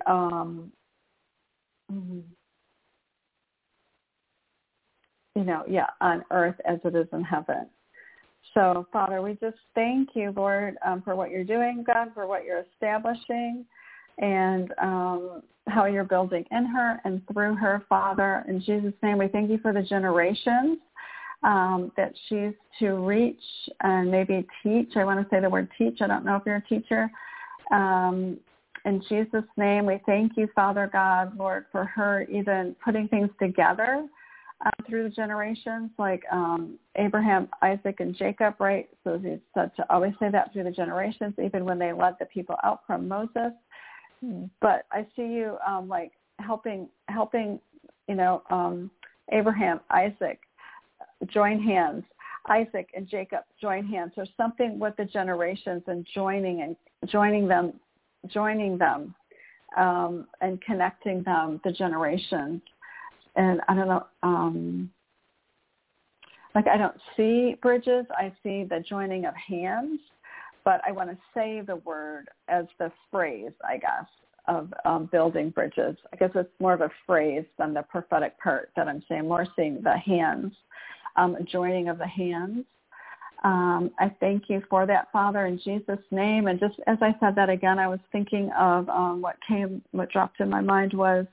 on earth as it is in heaven. So, Father, we just thank you, Lord, for what you're doing, God, for what you're establishing, and how you're building in her and through her, Father. In Jesus' name, we thank you for the generations that she's to reach and maybe teach. I want to say the word teach. I don't know if you're a teacher. In Jesus' name, we thank you, Father God, Lord, for her even putting things together through the generations, like Abraham, Isaac, and Jacob, right? So he said to always say that through the generations, even when they led the people out from Moses. But I see you like helping, Abraham, Isaac, join hands. Isaac and Jacob join hands. There's something with the generations and joining them, and connecting them, the generations. And I don't know, I don't see bridges. I see the joining of hands, but I want to say the word as the phrase, I guess, of building bridges. I guess it's more of a phrase than the prophetic part that I'm saying, more seeing the hands, joining of the hands. I thank you for that, Father, in Jesus' name. And just as I said that again, I was thinking of what dropped in my mind was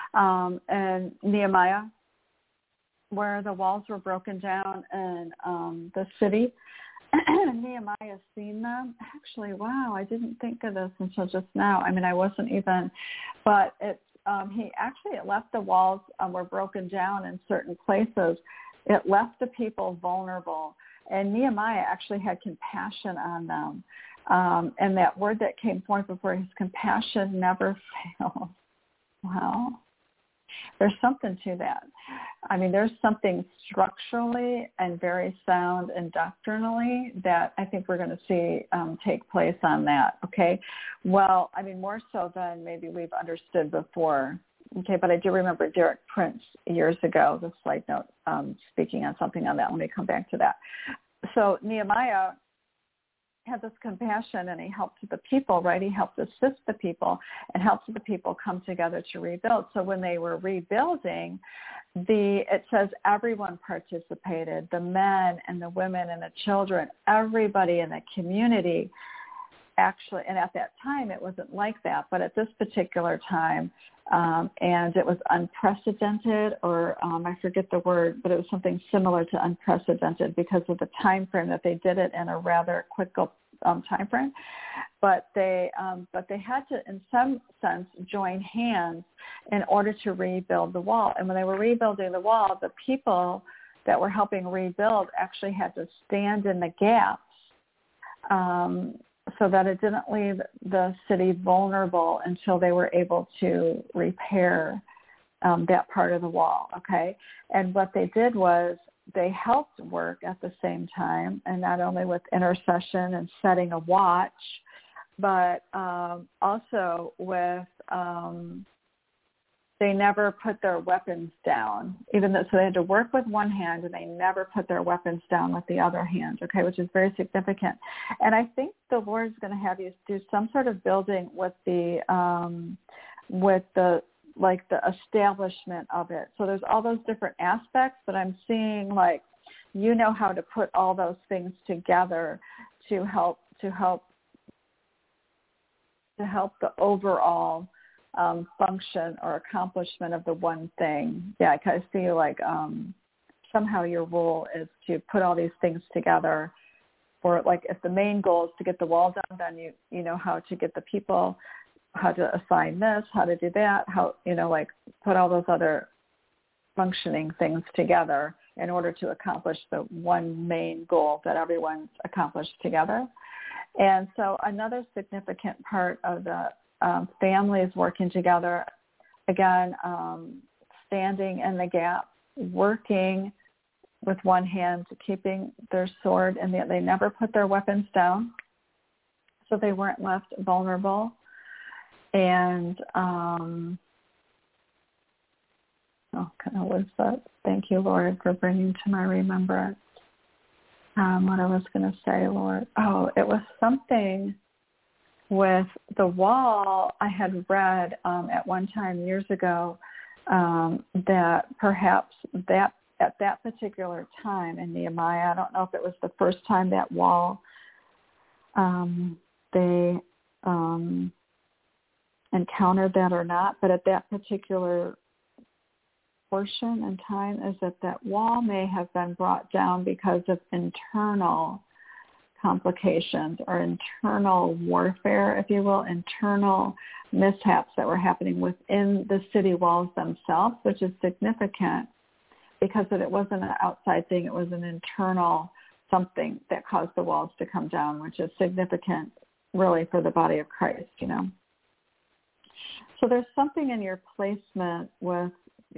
in Nehemiah, where the walls were broken down in the city. Nehemiah seen them. Actually, wow, I didn't think of this until just now. I mean, I wasn't even, but it's it left the walls were broken down in certain places. It left the people vulnerable. And Nehemiah actually had compassion on them. And that word that came forth before, his compassion never fails. Wow. There's something to that. I mean, there's something structurally and very sound and doctrinally that I think we're going to see take place on that, okay? Well, I mean, more so than maybe we've understood before. Okay, but I do remember Derek Prince years ago, the slight note, speaking on something on that. Let me come back to that. So Nehemiah had this compassion, and he helped the people, right? He helped assist the people and helped the people come together to rebuild. So when they were rebuilding, it says everyone participated, the men and the women and the children, everybody in the community. Actually, and at that time it wasn't like that, but at this particular time, and it was unprecedented, or I forget the word, but it was something similar to unprecedented because of the time frame that they did it in a rather quick time frame. But they had to, in some sense, join hands in order to rebuild the wall. And when they were rebuilding the wall, the people that were helping rebuild actually had to stand in the gaps. So that it didn't leave the city vulnerable until they were able to repair that part of the wall, okay? And what they did was they helped work at the same time, and not only with intercession and setting a watch, but also with they never put their weapons down, even though, so they had to work with one hand, and they never put their weapons down with the other hand, okay, which is very significant. And I think the Lord's going to have you do some sort of building with the establishment of it. So there's all those different aspects, but I'm seeing how to put all those things together to help the overall function or accomplishment of the one thing. Yeah, I kind of see somehow your role is to put all these things together. Or if the main goal is to get the wall done, then you know how to get the people, how to assign this, how to do that, how put all those other functioning things together in order to accomplish the one main goal that everyone's accomplished together. And so another significant part of the families working together, again, standing in the gap, working with one hand, keeping their sword, and they never put their weapons down, so they weren't left vulnerable. And what was that? Thank you, Lord, for bringing to my remembrance what I was going to say, Lord. Oh, it was something with the wall. I had read at one time years ago that perhaps that at that particular time in Nehemiah, I don't know if it was the first time that wall they encountered that or not, but at that particular portion and time is that wall may have been brought down because of internal complications or internal warfare, if you will, internal mishaps that were happening within the city walls themselves, which is significant because it wasn't an outside thing. It was an internal something that caused the walls to come down, which is significant really for the body of Christ, you know. So there's something in your placement with,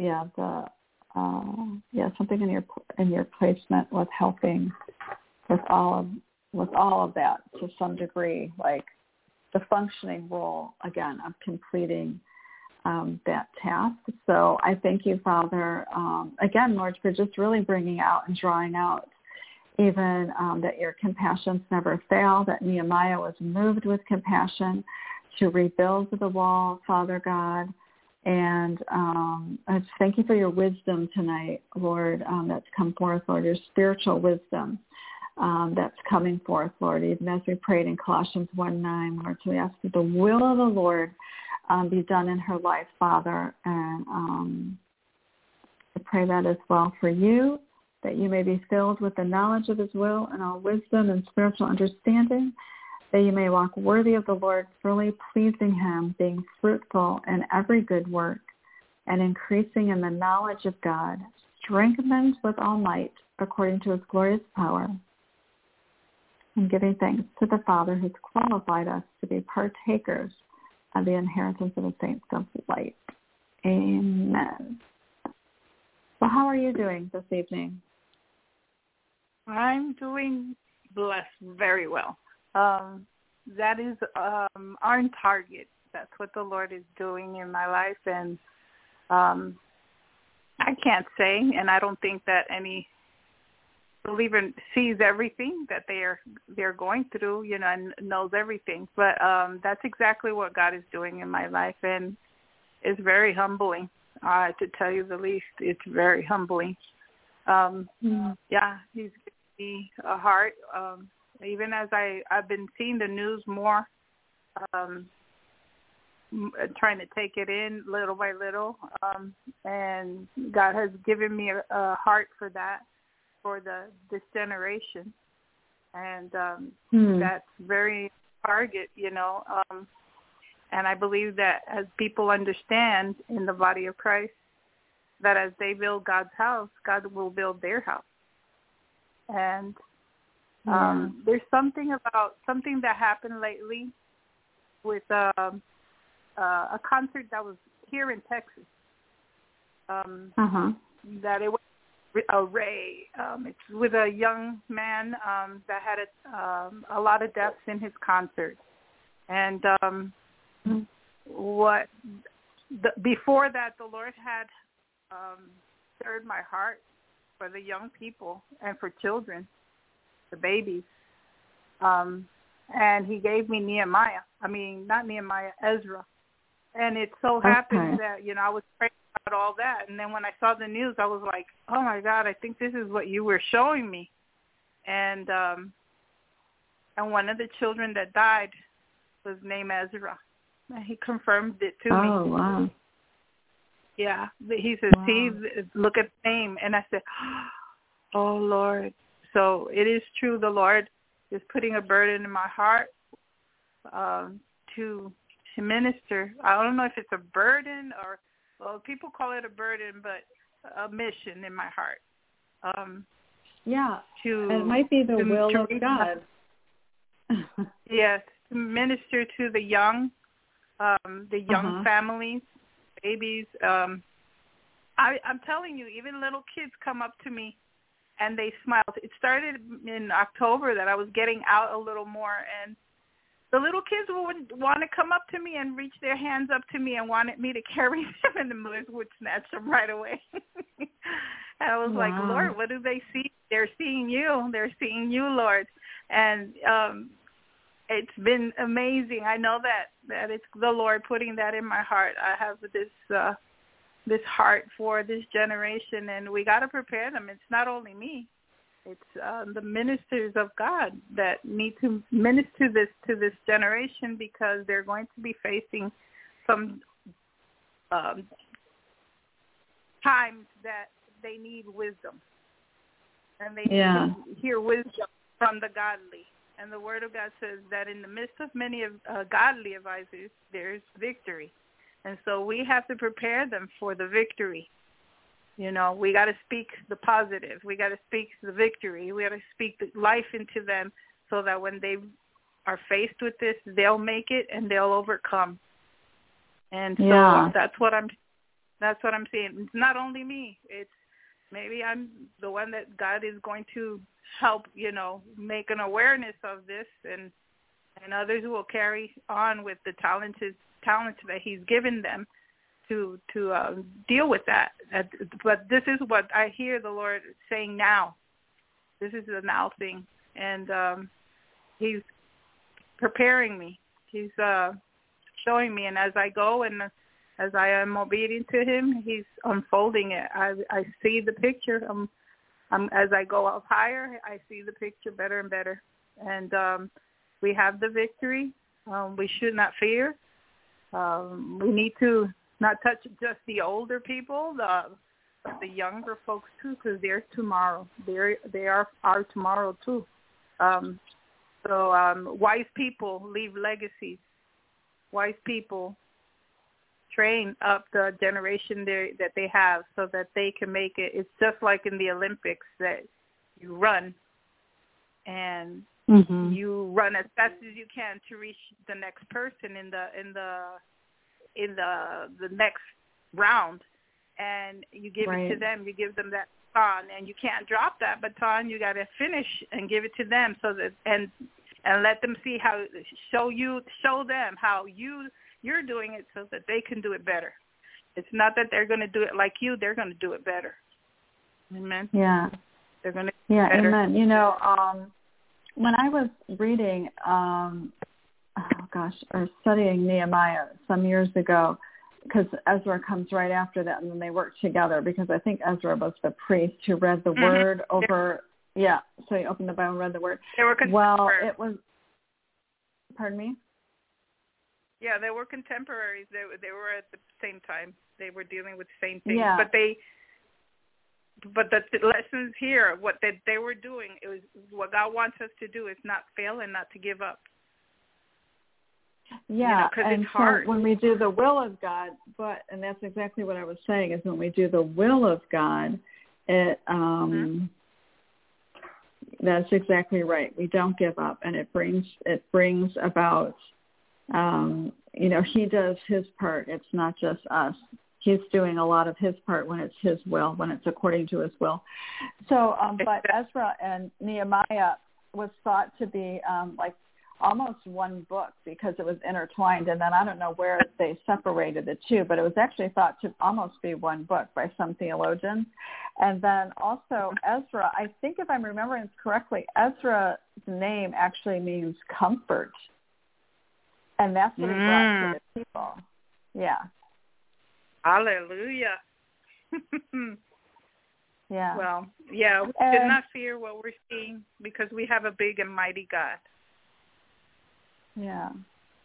something in your placement with helping with all of that to some degree, like the functioning role, again, of completing that task. So I thank you, Father, again, Lord, for just really bringing out and drawing out even that your compassions never fail, that Nehemiah was moved with compassion to rebuild the wall, Father God. And I just thank you for your wisdom tonight, Lord, that's come forth, Lord, your spiritual wisdom that's coming forth, Lord, even as we prayed in Colossians 1:9, Lord. So we ask that the will of the Lord be done in her life, Father. And I pray that as well for you, that you may be filled with the knowledge of his will and all wisdom and spiritual understanding, that you may walk worthy of the Lord, fully pleasing him, being fruitful in every good work, and increasing in the knowledge of God, strengthened with all might according to his glorious power, and giving thanks to the Father who's qualified us to be partakers of the inheritance of the saints of light. Amen. Well, how are you doing this evening? I'm doing blessed very well. That is our target. That's what the Lord is doing in my life. And I can't say, and I don't think that any believer sees everything that they're going through, you know, and knows everything. But that's exactly what God is doing in my life. And it's very humbling, to tell you the least. It's very humbling. Yeah, he's given me a heart. Even as I've been seeing the news more, trying to take it in little by little, and God has given me a heart for that, for this generation, and that's very target, you know. And I believe that as people understand in the body of Christ, that as they build God's house, God will build their house. And there's something that happened lately with a concert that was here in Texas. That it was a Ray. It's with a young man that had a lot of deaths in his concert. And before that, the Lord had stirred my heart for the young people and for children, the babies. And he gave me Ezra. And it so happened that, you know, I was praying about all that. And then when I saw the news, I was like, oh, my God, I think this is what you were showing me. And one of the children that died was named Ezra. And he confirmed it to me. Oh, wow. Yeah. He said, see, look at the name. And I said, oh, Lord. So it is true. The Lord is putting a burden in my heart to minister. I don't know if it's a burden or, well, people call it a burden, but a mission in my heart. It might be the will of God. Yes, to minister to the young families, babies. I'm telling you, even little kids come up to me and they smile. It started in October that I was getting out a little more, and the little kids would want to come up to me and reach their hands up to me and wanted me to carry them, and the mothers would snatch them right away. And I was like, Lord, what do they see? They're seeing you. They're seeing you, Lord. And it's been amazing. I know that it's the Lord putting that in my heart. I have this heart for this generation, and we got to prepare them. It's not only me. It's the ministers of God that need to minister this to this generation, because they're going to be facing some times that they need wisdom, and they need to hear wisdom from the godly. And the Word of God says that in the midst of many godly advisors, there's victory. And so we have to prepare them for the victory. You know, we got to speak the positive. We got to speak the victory. We got to speak the life into them so that when they are faced with this, they'll make it and they'll overcome. And so that's what I'm seeing. It's not only me. It's maybe I'm the one that God is going to help, you know, make an awareness of this, and others will carry on with the talents that He's given them to deal with that. But this is what I hear the Lord saying now. This is the now thing, and He's preparing me. He's showing me, and as I go and as I am obedient to Him, He's unfolding it. I see the picture. As I go up higher, I see the picture better and better, and we have the victory. We should not fear. We need to not touch just the older people, but the younger folks too, because they're tomorrow. They are our tomorrow too. So wise people leave legacies. Wise people train up the generation that they have so that they can make it. It's just like in the Olympics that you run and you run as fast as you can to reach the next person in the next round, and you give it to them. You give them that baton, and you can't drop that baton. You got to finish and give it to them so that and let them see how show them how you're doing it so that they can do it better. It's not that they're going to do it like you; they're going to do it better. Amen. Yeah. They're going to do it better. Amen. You know, when I was reading, or studying Nehemiah some years ago, because Ezra comes right after that, and then they work together, because I think Ezra was the priest who read the word over. Yeah, so he opened the Bible and read the word. They were well, it was. Pardon me? Yeah, they were contemporaries. They were at the same time. They were dealing with the same things. Yeah. But the lessons here, what they were doing, it was what God wants us to do is not fail and not to give up. Yeah, because and it's hard. So when we do the will of God, and that's exactly what I was saying, is when we do the will of God, it that's exactly right. We don't give up, and it brings about, He does His part. It's not just us. He's doing a lot of His part when it's His will, when it's according to His will. So, but Ezra and Nehemiah was thought to be like almost one book because it was intertwined, and then I don't know where they separated the two, but it was actually thought to almost be one book by some theologians. And then also Ezra, I think if I'm remembering this correctly, Ezra's name actually means comfort, and that's what he brought to the people. Yeah. Hallelujah. Yeah. Well, yeah, we should not fear what we're seeing because we have a big and mighty God. Yeah.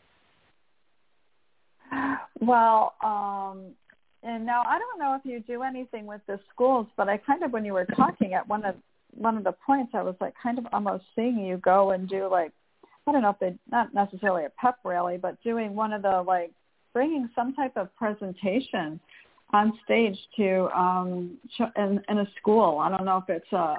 Well, and now I don't know if you do anything with the schools, but I kind of, when you were talking at one of the points, I was like kind of almost seeing you go and do like, I don't know if they, not necessarily a pep rally, but doing one of the like bringing some type of presentation on stage to in a school. I don't know if it's a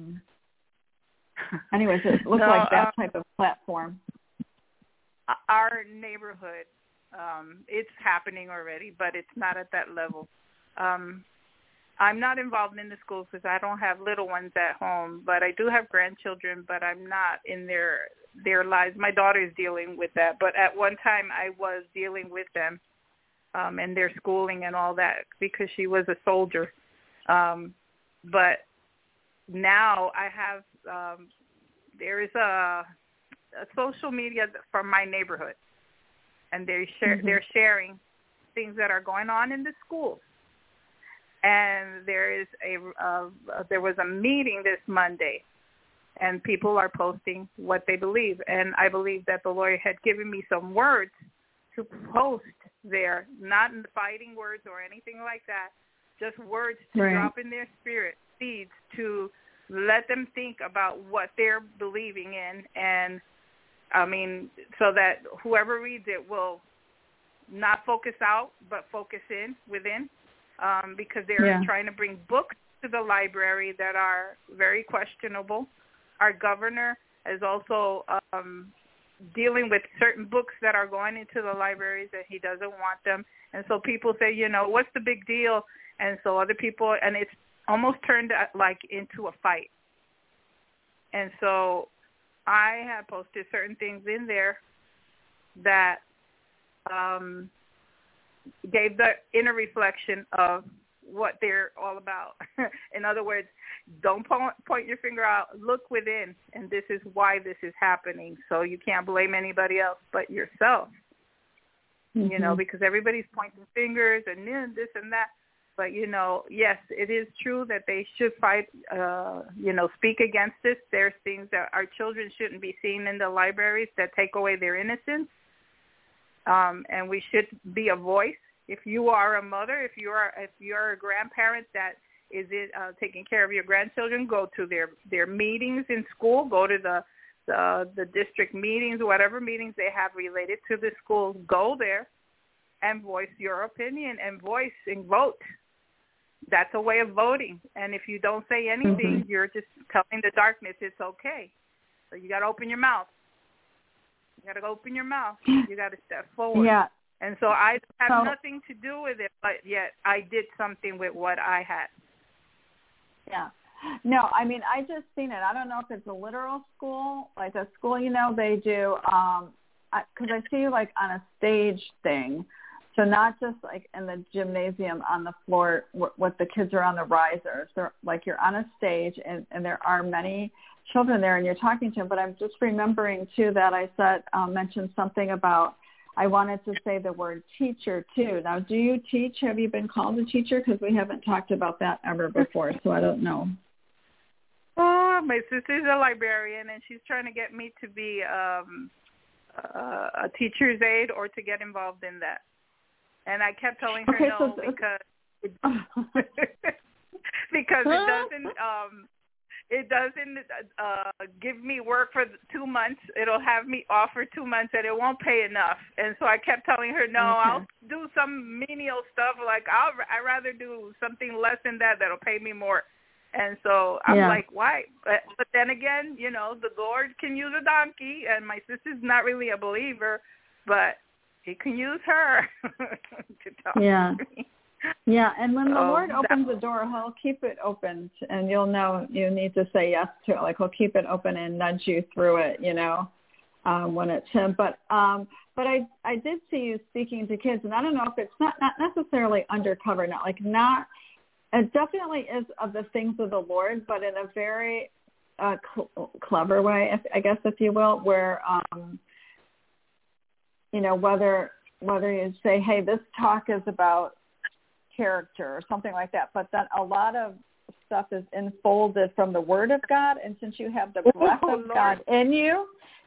anyways, it looks like that type of platform. Our neighborhood, it's happening already, but it's not at that level. I'm not involved in the schools because I don't have little ones at home, but I do have grandchildren, but I'm not in their lives. My daughter is dealing with that, but at one time I was dealing with them and their schooling and all that because she was a soldier. But now I have, there is a social media from my neighborhood, and they're sharing things that are going on in the schools. And there was a meeting this Monday, and people are posting what they believe. And I believe that the Lord had given me some words to post there, not in the fighting words or anything like that, just words to drop in their spirit, seeds to let them think about what they're believing in. And I mean, so that whoever reads it will not focus out, but focus in within. because they're trying to bring books to the library that are very questionable. Our governor is also dealing with certain books that are going into the libraries that he doesn't want them. And so people say, what's the big deal? And so other people, and it's almost turned like into a fight. And so I had posted certain things in there that gave the inner reflection of what they're all about. In other words, don't point your finger out. Look within, and this is why this is happening. So you can't blame anybody else but yourself, because everybody's pointing fingers and this and that. But, yes, it is true that they should fight, speak against this. There's things that our children shouldn't be seeing in the libraries that take away their innocence. And we should be a voice. If you are a mother, if you're a grandparent that is taking care of your grandchildren, go to their meetings in school, go to the district meetings, whatever meetings they have related to the school, go there and voice your opinion and vote. That's a way of voting. And if you don't say anything, you're just telling the darkness it's okay. So you got to open your mouth. You got to open your mouth. You got to step forward. Yeah. And so I have nothing to do with it, but yet I did something with what I had. Yeah. No, I mean, I just seen it. I don't know if it's a literal school, like a school, they do, because I see like on a stage thing. So not just like in the gymnasium on the floor with the kids are on the risers. They're like you're on a stage and there are many children there and you're talking to them. But I'm just remembering, too, that I mentioned something about I wanted to say the word teacher, too. Now, do you teach? Have you been called a teacher? Because we haven't talked about that ever before, so I don't know. Oh, my sister's a librarian, and she's trying to get me to be a teacher's aide or to get involved in that. And I kept telling her because it doesn't give me work for 2 months. It'll have me off for 2 months, and it won't pay enough. And so I kept telling her, no, I'll do some menial stuff. Like I'd rather do something less than that that'll pay me more. And so I'm like, why? But then again, the Lord can use a donkey, and my sister's not really a believer, but he can use her to talk to me. Yeah, and when the Lord opens the door, he'll keep it open, and you'll know you need to say yes to it. Like he'll keep it open and nudge you through it, when it's him. But I did see you speaking to kids, and I don't know if it's not necessarily undercover, it definitely is of the things of the Lord, but in a very clever way, I guess, if you will, where whether you say, hey, this talk is about character or something like that, but then a lot of stuff is enfolded from the Word of God, and since you have the breath of God in you,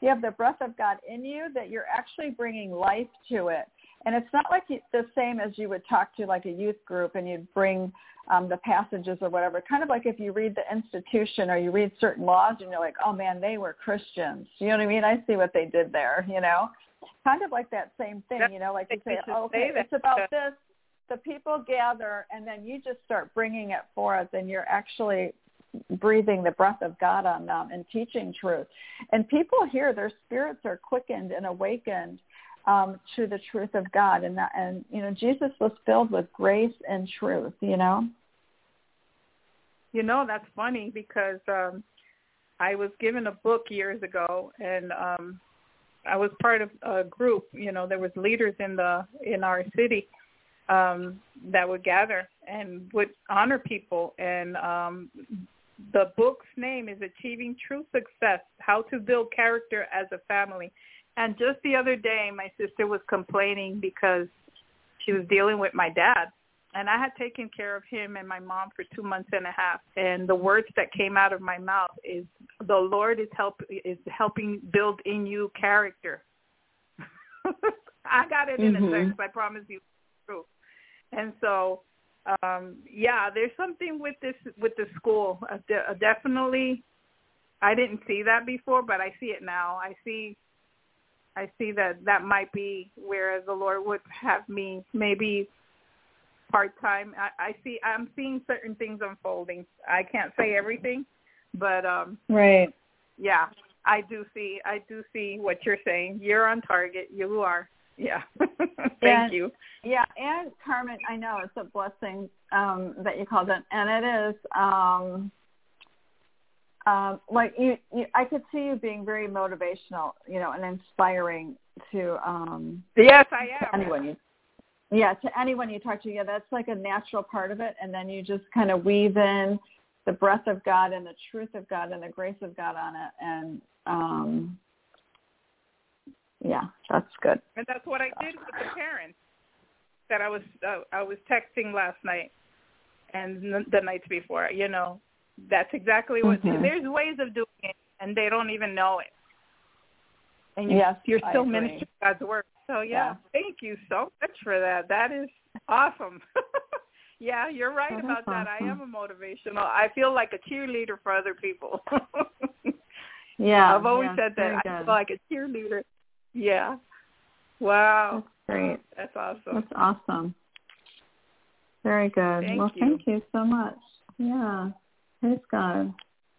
that you're actually bringing life to it. And it's not like the same as you would talk to like a youth group and you'd bring the passages or whatever. Kind of like if you read the Institution or you read certain laws and you're like, oh, man, they were Christians. You know what I mean? I see what they did there, Kind of like that same thing, like you say, okay, it's about this. The people gather, and then you just start bringing it forth, and you're actually breathing the breath of God on them and teaching truth. And people here, their spirits are quickened and awakened to the truth of God. And Jesus was filled with grace and truth, That's funny because I was given a book years ago, and I was part of a group. There was leaders in our city that would gather and would honor people. And the book's name is Achieving True Success, How to Build Character as a Family. And just the other day, my sister was complaining because she was dealing with my dad. And I had taken care of him and my mom for 2 months and a half. And the words that came out of my mouth is, the Lord is helping build in you character. I got it in a sense, I promise you it's true. And so, there's something with the school. Definitely, I didn't see that before, but I see it now. I see that might be where the Lord would have me maybe part-time. I'm seeing certain things unfolding. I can't say everything, but right. Yeah, I do see what you're saying. You're on target. You are. Yeah. Thank you. Yeah, and Carmen, I know it's a blessing that you called it, and it is like you I could see you being very motivational, and inspiring to yes, I am. To anyone you talk to. Yeah, that's like a natural part of it, and then you just kind of weave in the breath of God and the truth of God and the grace of God on it, and yeah, that's good. And that's what I did with the parents that I was texting last night and the nights before. That's exactly what. Mm-hmm. There's ways of doing it, and they don't even know it. And you're still ministering God's word. So yeah, thank you so much for that. That is awesome. Yeah, you're right about that. I am a motivational. I feel like a cheerleader for other people. Yeah, I've always said that. I feel like a cheerleader. Yeah. Wow. That's great. That's awesome. That's awesome. Very good. Thank you so much. Yeah. Praise God.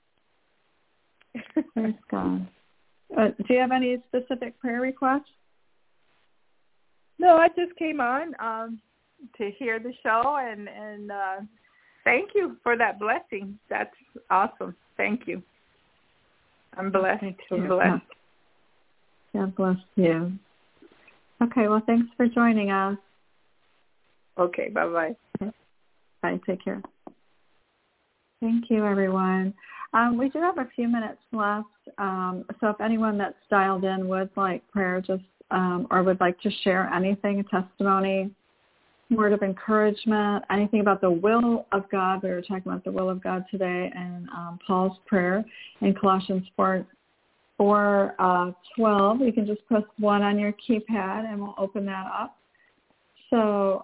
Praise God. Do you have any specific prayer requests? No, I just came on to hear the show, and thank you for that blessing. That's awesome. Thank you. I'm blessed. I'm blessed. God bless you. Okay, well, thanks for joining us. Okay, bye-bye. Okay. Bye, take care. Thank you, everyone. We do have a few minutes left, so if anyone that's dialed in would like prayer, or would like to share anything, a testimony, word of encouragement, anything about the will of God. We were talking about the will of God today, and Paul's prayer in Colossians 4:12. You can just press 1 on your keypad, and we'll open that up. So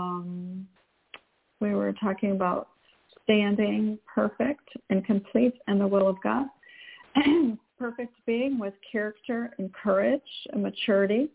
we were talking about standing perfect and complete in the will of God. Perfect being with character and courage and maturity.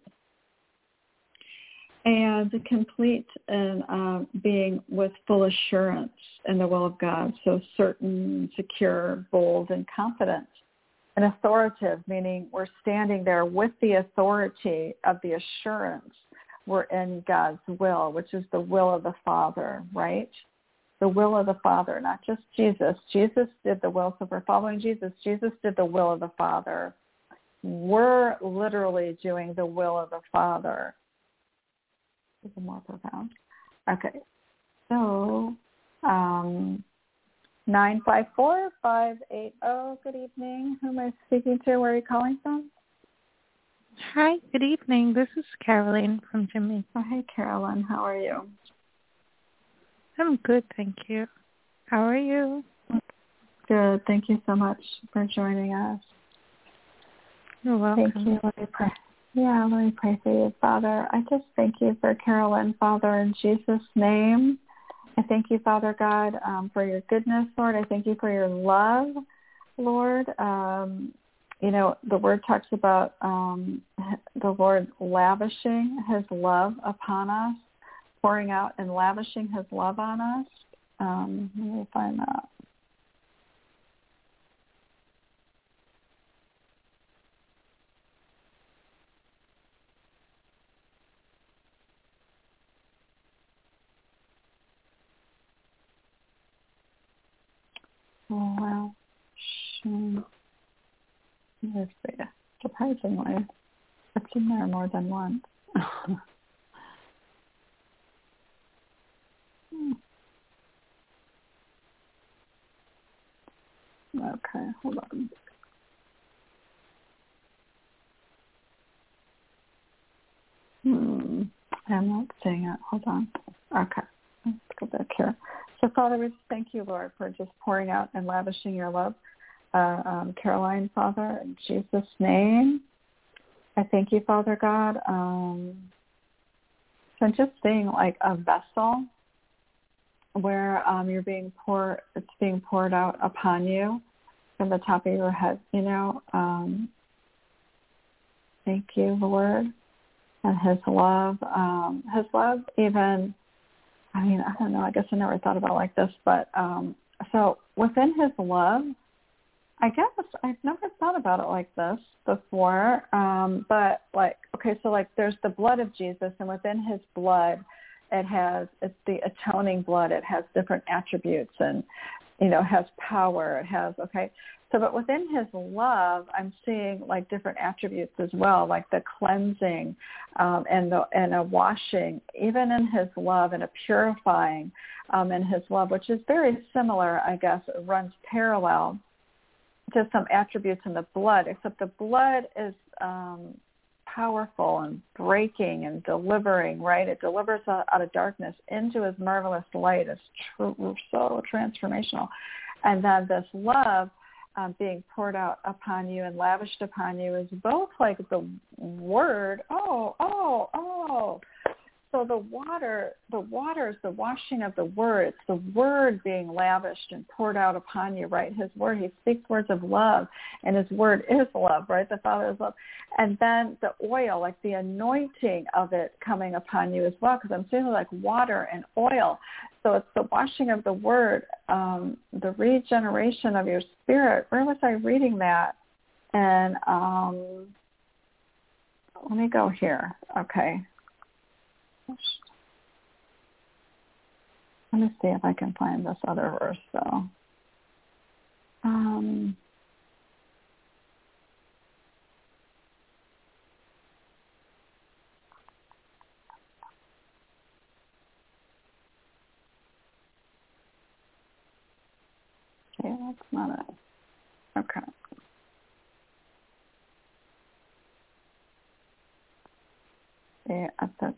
And complete in being with full assurance in the will of God. So certain, secure, bold, and confident. And authoritative, meaning we're standing there with the authority of the assurance we're in God's will, which is the will of the Father, right? The will of the Father, not just Jesus. Jesus did the will, so we're following Jesus. Jesus did the will of the Father. We're literally doing the will of the Father. This is more profound. Okay, so 954-580. Good evening. Who am I speaking to? Where are you calling from? Hi, good evening. This is Caroline from Jamaica. Oh, hey, Caroline. How are you? I'm good, thank you. How are you? Good. Thank you so much for joining us. You're welcome. Thank you. Let me pray. Yeah, let me pray for you, Father. I just thank you for Caroline, Father, in Jesus' name. I thank you, Father God, for your goodness, Lord. I thank you for your love, Lord. The word talks about the Lord lavishing his love upon us, pouring out and lavishing his love on us. Let me find that. Oh, wow. Let's see. Surprisingly, it's in there more than once. Okay, hold on. I'm not seeing it. Hold on. Okay, let's go back here. So, Father, we just thank you, Lord, for just pouring out and lavishing your love. Caroline, Father, in Jesus' name. I thank you, Father God. So just being like a vessel where it's being poured out upon you from the top of your head, thank you, Lord. And his love even I mean, I don't know. I guess I never thought about it like this, but so within his love, I guess I've never thought about it like this before. But like, okay, so like there's the blood of Jesus, and within his blood, it's the atoning blood. It has different attributes and, has power. It has, okay. So, but within his love, I'm seeing like different attributes as well, like the cleansing and a washing, even in his love, and a purifying in his love, which is very similar, I guess. It runs parallel to some attributes in the blood, except the blood is powerful and breaking and delivering, right? It delivers out of darkness into his marvelous light. It's so transformational. And then this love being poured out upon you and lavished upon you is both like the word. So the water is the washing of the word. It's the word being lavished and poured out upon you, right? His word, he speaks words of love, and his word is love, right? The Father is love. And then the oil, like the anointing of it coming upon you as well, because I'm seeing like water and oil. So it's the washing of the word, the regeneration of your spirit. Where was I reading that? And let me go here. Okay. Let me see if I can find this other verse, though. Okay, that's not it. Okay. Yeah, that's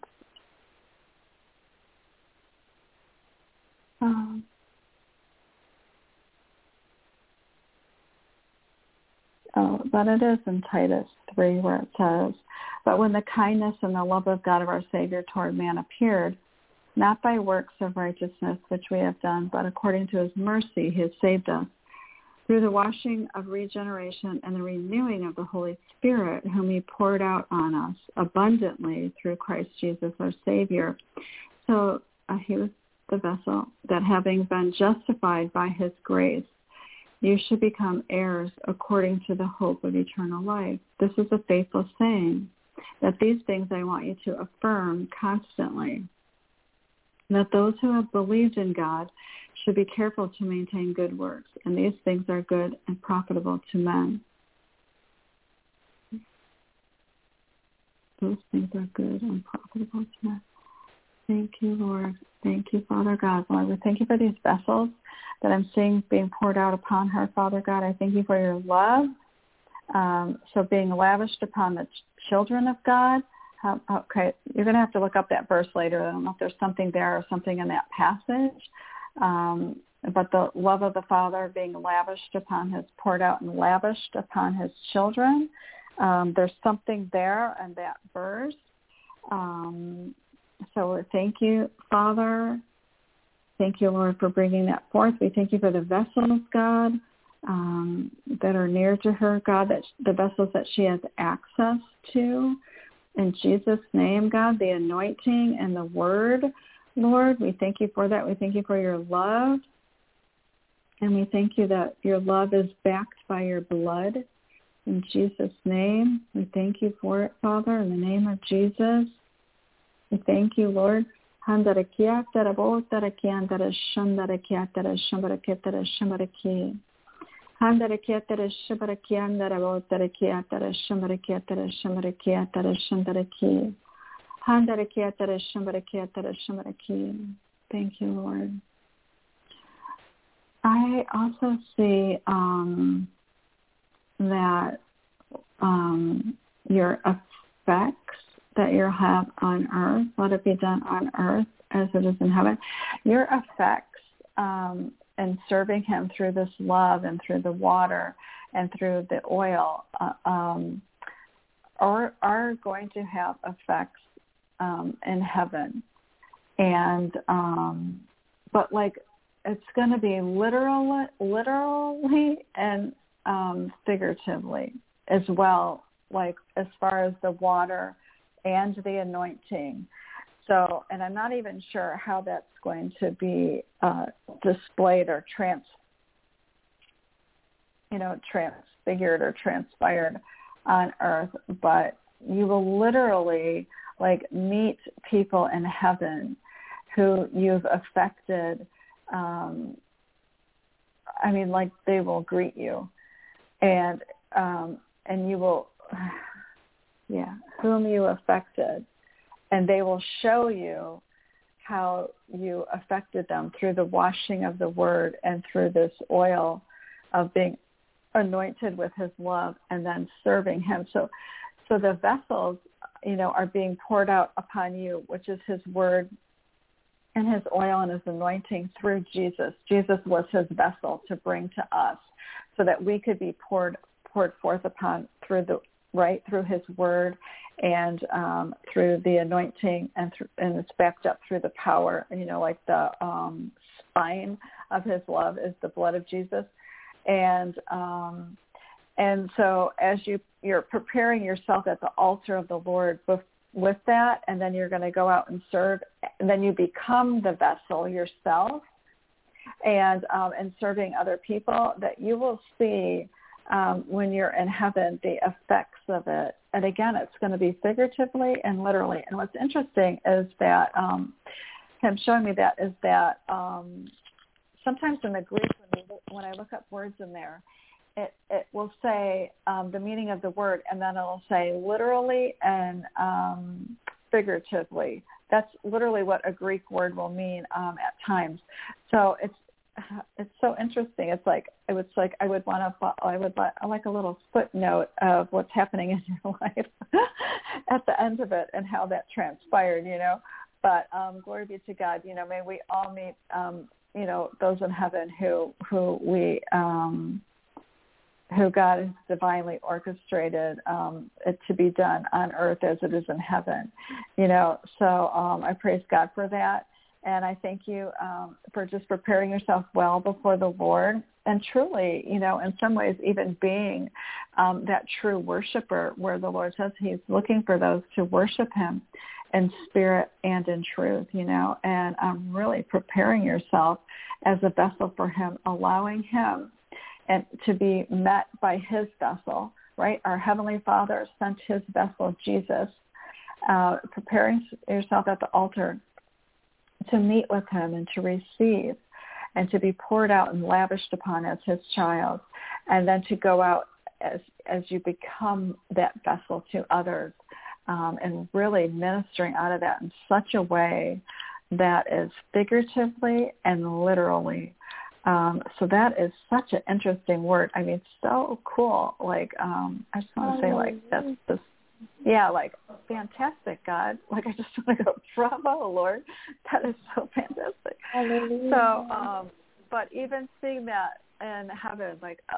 but it is in Titus 3 where it says, "But when the kindness and the love of God of our Savior toward man appeared, not by works of righteousness which we have done, but according to his mercy he has saved us, through the washing of regeneration and the renewing of the Holy Spirit, whom he poured out on us abundantly through Christ Jesus our Savior." So he was the vessel that, having been justified by his grace, you should become heirs according to the hope of eternal life. This is a faithful saying, that these things I want you to affirm constantly, that those who have believed in God should be careful to maintain good works, and these things are good and profitable to men. Those things are good and profitable to men. Thank you, Lord. Thank you, Father God. Lord, we thank you for these vessels that I'm seeing being poured out upon her, Father God. I thank you for your love. So being lavished upon the children of God. Okay, you're going to have to look up that verse later. I don't know if there's something there or something in that passage. But the love of the Father being lavished upon his, poured out and lavished upon his children. There's something there in that verse. So thank you, Father. Thank you, Lord, for bringing that forth. We thank you for the vessels, God, that are near to her, God, that the vessels that she has access to. In Jesus' name, God, the anointing and the word, Lord, we thank you for that. We thank you for your love. And we thank you that your love is backed by your blood. In Jesus' name, we thank you for it, Father, in the name of Jesus. We thank you, Lord. Handarakia tarabo tarakian tarashandarakia tarashambaraki tarashambaraki. Handarakia tarashabarakian tarabo tarakia tarashambarakia tarashambarakia tarashandaraki. Handarakia tarashambarakia tarashambaraki. Thank you, Lord. I also see that your effects that you have on earth, let it be done on earth as it is in heaven. Your effects in serving him through this love and through the water and through the oil are going to have effects in heaven. And but like it's going to be literally and figuratively as well, like as far as the water and the anointing. So, and I'm not even sure how that's going to be displayed or transfigured or transpired on earth, but you will literally like meet people in heaven who you've affected. Like they will greet you, and you will, whom you affected, and they will show you how you affected them through the washing of the word and through this oil of being anointed with his love and then serving him. So the vessels, are being poured out upon you, which is his word and his oil and his anointing through Jesus. Jesus was his vessel to bring to us so that we could be poured forth upon through his word and through the anointing, and it's backed up through the power, like the spine of his love is the blood of Jesus. And so as you're preparing yourself at the altar of the Lord with that, and then you're going to go out and serve, and then you become the vessel yourself, and serving other people, that you will see when you're in heaven the effects of it. And again, it's going to be figuratively and literally. And what's interesting is that him showing me that is that sometimes in the Greek, when I look up words in there, it will say the meaning of the word, and then it'll say literally and figuratively. That's literally what a Greek word will mean at times. So it's so interesting. It's like I would like a little footnote of what's happening in your life at the end of it and how that transpired. But glory be to God. May we all meet those in heaven who God has divinely orchestrated it to be done on earth as it is in heaven. So I praise God for that. And I thank you for just preparing yourself well before the Lord, and truly, in some ways even being that true worshiper, where the Lord says he's looking for those to worship him in spirit and in truth, and really preparing yourself as a vessel for him, allowing him and to be met by his vessel, right? Our Heavenly Father sent his vessel, Jesus, preparing yourself at the altar to meet with him and to receive and to be poured out and lavished upon as his child, and then to go out as you become that vessel to others, and really ministering out of that in such a way that is figuratively and literally. So that is such an interesting word. I mean, so cool. Like, I just want to say, like, that's just, like, fantastic, God. Like, I just want to go, bravo, Lord. That is so fantastic. Hallelujah. So, but even seeing that in heaven,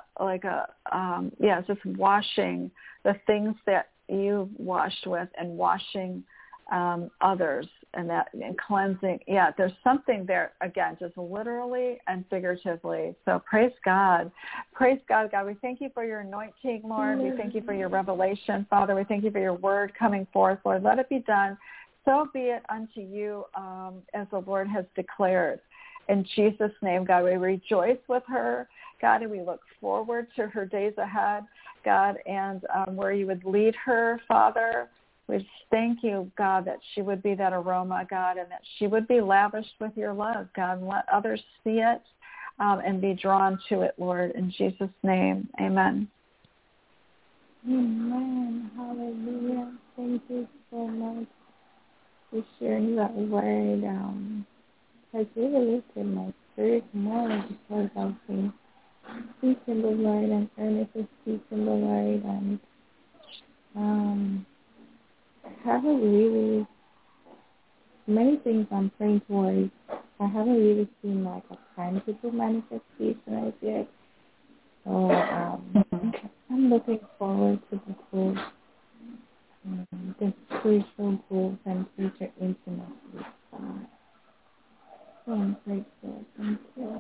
just washing the things that you've washed with and washing others, and cleansing. Yeah, there's something there, again, just literally and figuratively. So praise God. Praise God, God. We thank you for your anointing, Lord. We thank you for your revelation, Father. We thank you for your word coming forth, Lord. Let it be done. So be it unto you as the Lord has declared. In Jesus' name, God, we rejoice with her, God, and we look forward to her days ahead, God, and where you would lead her, Father. We just thank you, God, that she would be that aroma, God, and that she would be lavished with your love, God, and let others see it and be drawn to it, Lord. In Jesus' name, amen. Amen. Hallelujah. Thank you so much for sharing that word. Has really lifted my spirit more because I've been speaking the word and earnestly speaking the word, and haven't really, many things I'm praying towards, I haven't really seen like a tangible manifestation as yet. So I'm looking forward to the spiritual growth and future intimacy with God. So I'm grateful. Thank you.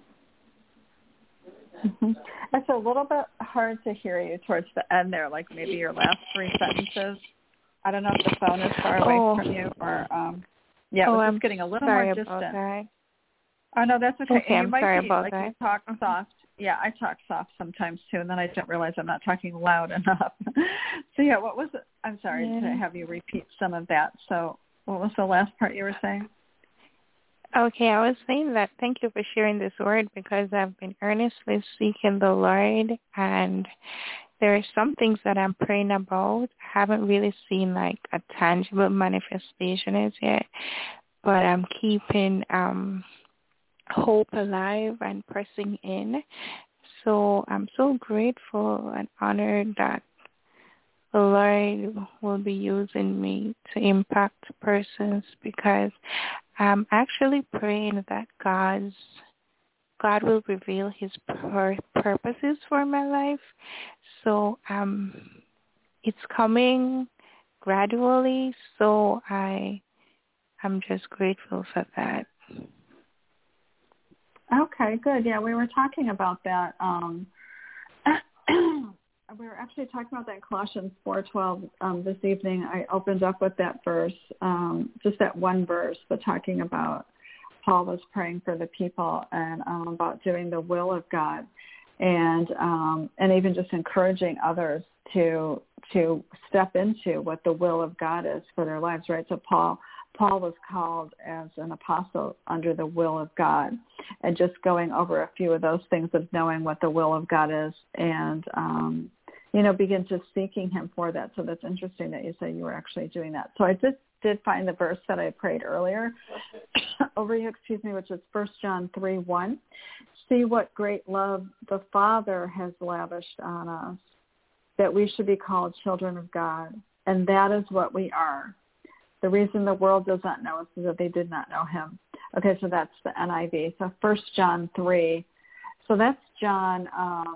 It's a little bit hard to hear you towards the end there, like maybe your last three sentences. I don't know if the phone is far away from you or Yeah, it was I'm just getting a little sorry more about distant. that. Oh, no, that's okay. Okay, And you I'm might sorry be, about like, that. you talk soft. Yeah, I talk soft sometimes, too, and then I don't realize I'm not talking loud enough. So, yeah, what was it? I'm sorry to have you repeat some of that. So what was the last part you were saying? Okay, I was saying that thank you for sharing this word because I've been earnestly seeking the Lord, and there are some things that I'm praying about. I haven't really seen like a tangible manifestation as yet, but I'm keeping hope alive and pressing in. So I'm so grateful and honored that the Lord will be using me to impact persons, because I'm actually praying that God will reveal his purposes for my life. So it's coming gradually, so I'm just grateful for that. Okay, good. Yeah, we were talking about that. We were actually talking about that in Colossians 4:12 this evening. I opened up with that verse, just that one verse, but talking about Paul was praying for the people and about doing the will of God, and even just encouraging others to step into what the will of God is for their lives, right? So Paul was called as an apostle under the will of God, and just going over a few of those things of knowing what the will of God is, and begin just seeking him for that. So that's interesting that you say you were actually doing that. So I did find the verse that I prayed earlier over you, which is 1 John 3:1. See what great love the Father has lavished on us, that we should be called children of God, and that is what we are. The reason the world does not know us is that they did not know him. Okay, so that's the NIV. So 1 John 3. So that's John,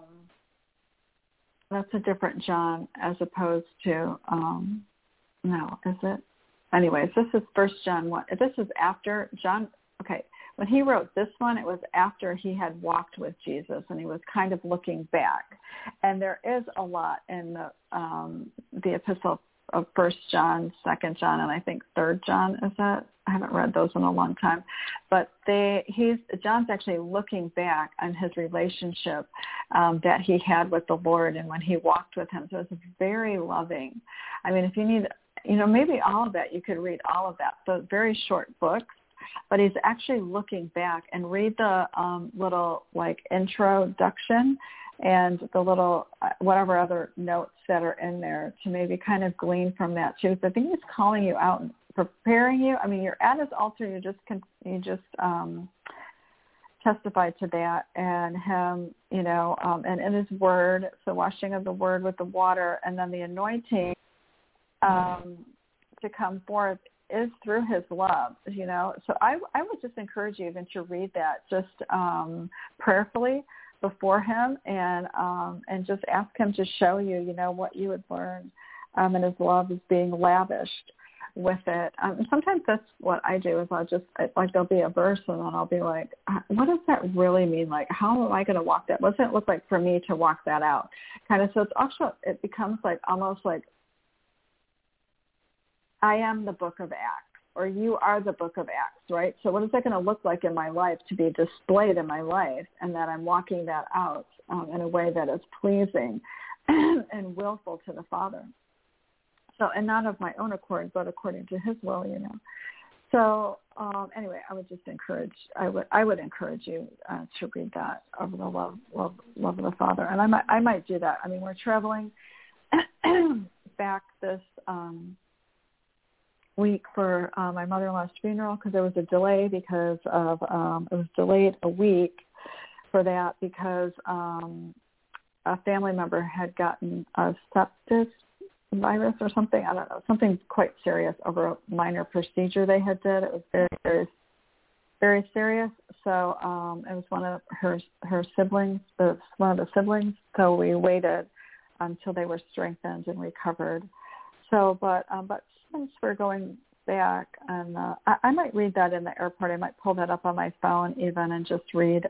that's a different John as opposed to, no, is it? Anyways, this is 1 John 1. This is after John, okay, when he wrote this one, it was after he had walked with Jesus, and he was kind of looking back. And there is a lot in the epistle of 1 John, 2 John, and I think 3 John, is that? I haven't read those in a long time. But John's actually looking back on his relationship that he had with the Lord and when he walked with him. So it's very loving. I mean, if you need, maybe all of that, you could read all of that. So very short books. But he's actually looking back, and read the little introduction and the little whatever other notes that are in there to maybe kind of glean from that too. So I think he's calling you out and preparing you. I mean, you're at his altar. You just testified to that, and him, and in his word, the washing of the word with the water, and then the anointing to come forth is through his love, So I would just encourage you even to read that just prayerfully before him, and just ask him to show you, what you would learn, and his love is being lavished with it. Sometimes that's what I do is I'll just, there'll be a verse and then I'll be like, what does that really mean? Like, how am I going to walk that? What does it look like for me to walk that out? Kind of, so it's actually, it becomes almost like I am the book of Acts, or you are the book of Acts, right? So what is that going to look like in my life to be displayed in my life, and that I'm walking that out in a way that is pleasing and willful to the Father? So, and not of my own accord, but according to his will, So anyway, I would just encourage, I would encourage you to read that over the love of the Father. And I might do that. I mean, we're traveling back this week for my mother-in-law's funeral, because there was a delay because of it was delayed a week for that because a family member had gotten a sepsis virus or something. I don't know, something quite serious over a minor procedure they had did. It was very, very, very serious. So it was one of her siblings, one of the siblings. So we waited until they were strengthened and recovered. So, but since we're going back, and I might read that in the airport. I might pull that up on my phone even and just read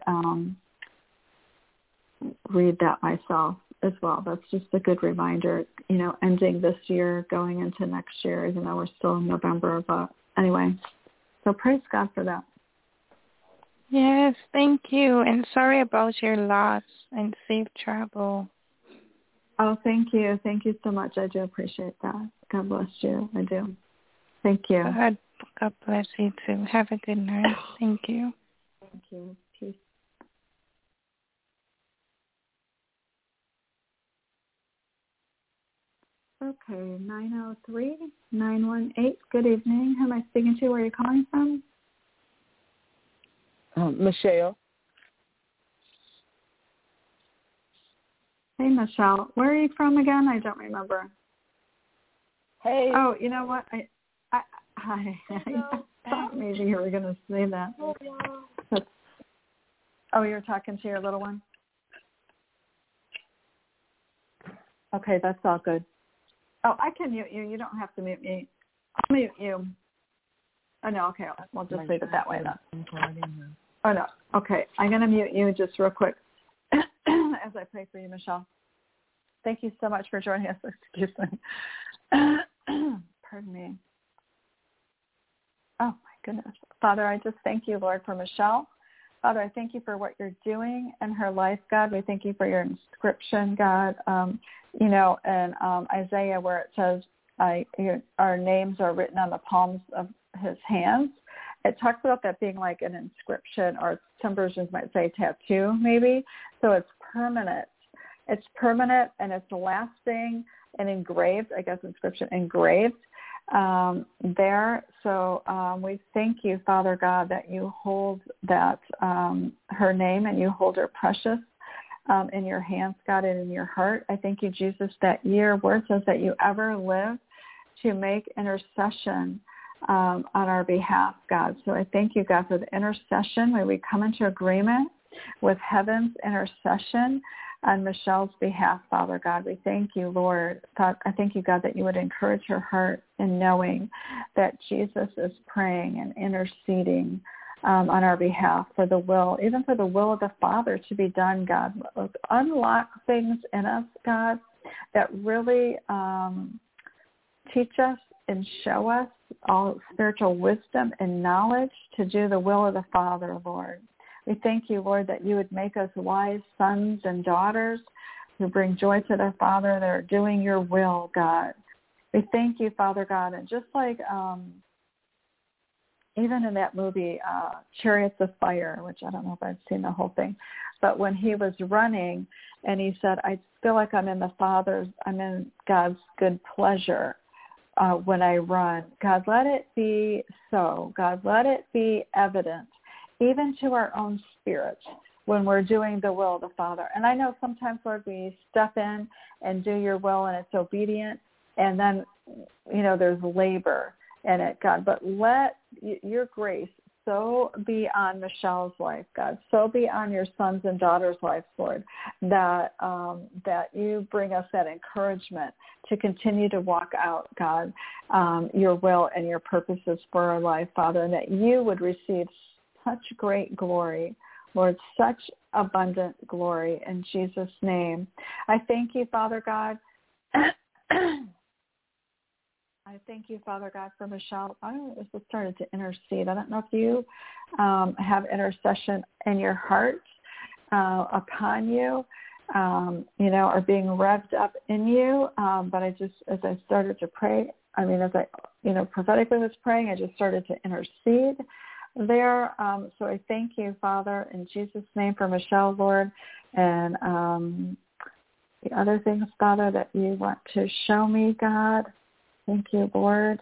that myself as well. That's just a good reminder, ending this year, going into next year, even though we're still in November. But anyway, So praise God for that. Yes, thank you. And sorry about your loss, and safe travel. Oh, thank you. Thank you so much. I do appreciate that. God bless you. I do. Thank you. God bless you too. Have a good night. Thank you. Thank you. Peace. Okay, 903-918. Good evening. Who am I speaking to? Where are you calling from? Michelle. Hey, Michelle. Where are you from again? I don't remember. Hey. Oh, you know what? I thought maybe you were going to say that. Oh, you're talking to your little one? Okay, that's all good. Oh, I can mute you. You don't have to mute me. I'll mute you. Oh, no, okay. We'll just leave it that way then. Oh, no. Okay, I'm going to mute you just real quick as I pray for you, Michelle. Thank you so much for joining us. Excuse me. Pardon me. Oh, my goodness. Father, I just thank you, Lord, for Michelle. Father, I thank you for what you're doing in her life, God. We thank you for your inscription, God. In Isaiah where it says our names are written on the palms of his hands. It talks about that being like an inscription, or some versions might say tattoo, maybe. So it's permanent. It's permanent, and it's lasting and engraved, I guess inscription, engraved there. So we thank you, Father God, that you hold that her name, and you hold her precious in your hands, God, and in your heart. I thank you, Jesus, that your word says that you ever live to make intercession on our behalf, God. So I thank you, God, for the intercession. May we come into agreement with heaven's intercession on Michelle's behalf, Father God. We thank you, Lord. God, I thank you, God, that you would encourage her heart in knowing that Jesus is praying and interceding on our behalf for the will, even for the will of the Father to be done, God. Unlock things in us, God, that really teach us and show us all spiritual wisdom and knowledge to do the will of the Father, Lord. We thank you, Lord, that you would make us wise sons and daughters who bring joy to their Father, that are doing your will, God. We thank you, Father God. And just like even in that movie, Chariots of Fire, which I don't know if I've seen the whole thing, but when he was running and he said, I feel like I'm in God's good pleasure when I run. God, let it be so. God, let it be evident, even to our own spirits, when we're doing the will of the Father. And I know sometimes, Lord, we step in and do your will, and it's obedient, and then, there's labor in it, God. But let your grace so be on Michelle's life, God, so be on your sons and daughters' lives, Lord, that you bring us that encouragement to continue to walk out, God, your will and your purposes for our life, Father, and that you would receive such great glory, Lord, such abundant glory in Jesus' name. I thank you, Father God. I thank you, Father God, for Michelle. I just started to intercede. I don't know if you have intercession in your heart upon you, or being revved up in you. But I just, as I started to pray, as I, prophetically was praying, I just started to intercede there. So I thank you, Father, in Jesus' name for Michelle, Lord, and the other things, Father, that you want to show me, God. Thank you, Lord.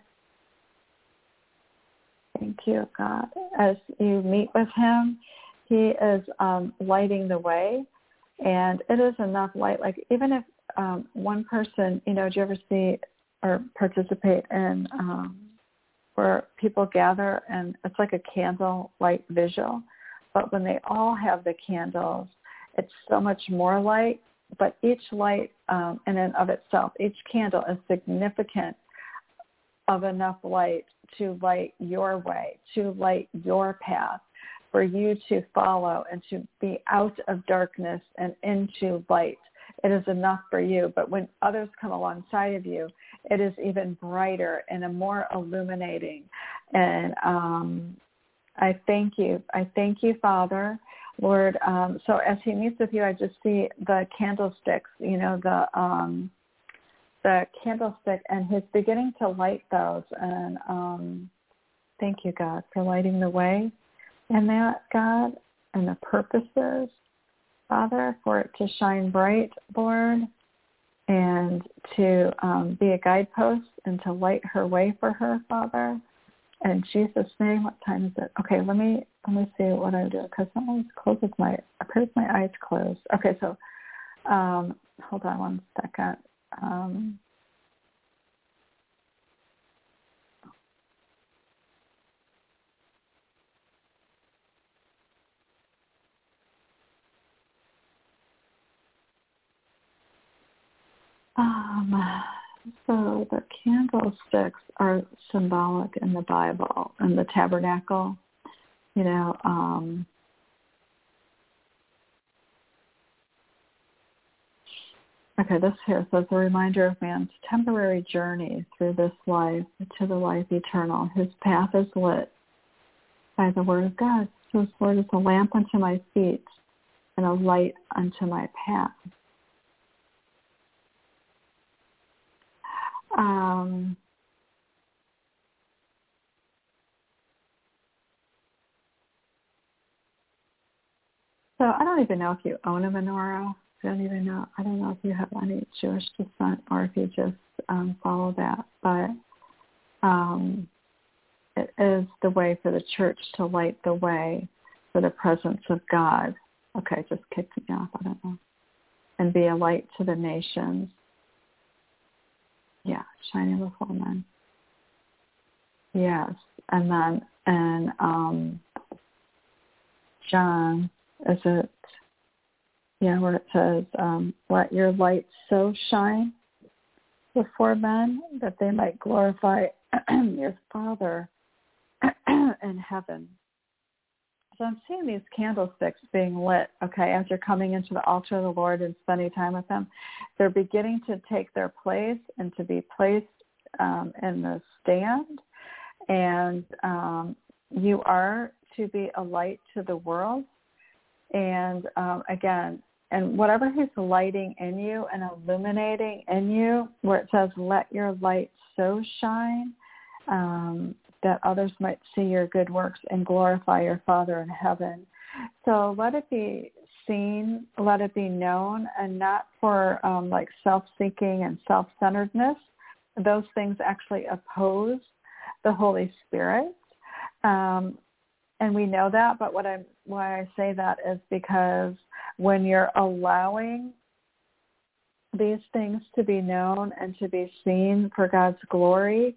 Thank you, God. As you meet with him, he is lighting the way, and it is enough light. Like even if one person, do you ever see or participate in where people gather and it's like a candle light visual, but when they all have the candles, it's so much more light. But each light in and of itself, each candle is significant of enough light to light your way, to light your path, for you to follow and to be out of darkness and into light, it is enough for you. But when others come alongside of you, it is even brighter and a more illuminating. And I thank you. I thank you, Father, Lord. So as he meets with you, I just see the candlesticks, the candlestick, and he's beginning to light those. And thank you, God, for lighting the way in that, God, and the purposes, Father, for it to shine bright, Lord, and to be a guidepost and to light her way for her, Father. In Jesus' name, what time is it? Okay, let me see what I do, because sometimes closes appears my eyes closed. Okay, so hold on one second. So the candlesticks are symbolic in the Bible and the tabernacle. Okay, this here says a reminder of man's temporary journey through this life to the life eternal. His path is lit by the word of God. So his word is a lamp unto my feet and a light unto my path. So I don't even know if you own a menorah. I don't know if you have any Jewish descent or if you just follow that. But it is the way for the church to light the way for the presence of God. Okay, just kicked me off. I don't know. And be a light to the nations. Yeah, shining before men. Yes, and then John, is it? Yeah, where it says, "Let your light so shine before men that they might glorify your Father in heaven." So I'm seeing these candlesticks being lit, okay, as you're coming into the altar of the Lord and spending time with Him. They're beginning to take their place and to be placed in the stand. And you are to be a light to the world. And again, and whatever He's lighting in you and illuminating in you, where it says, "Let your light so shine," that others might see your good works and glorify your Father in heaven. So let it be seen, let it be known, and not for like self-seeking and self-centeredness. Those things actually oppose the Holy Spirit. And we know that, but why I say that is because when you're allowing these things to be known and to be seen for God's glory,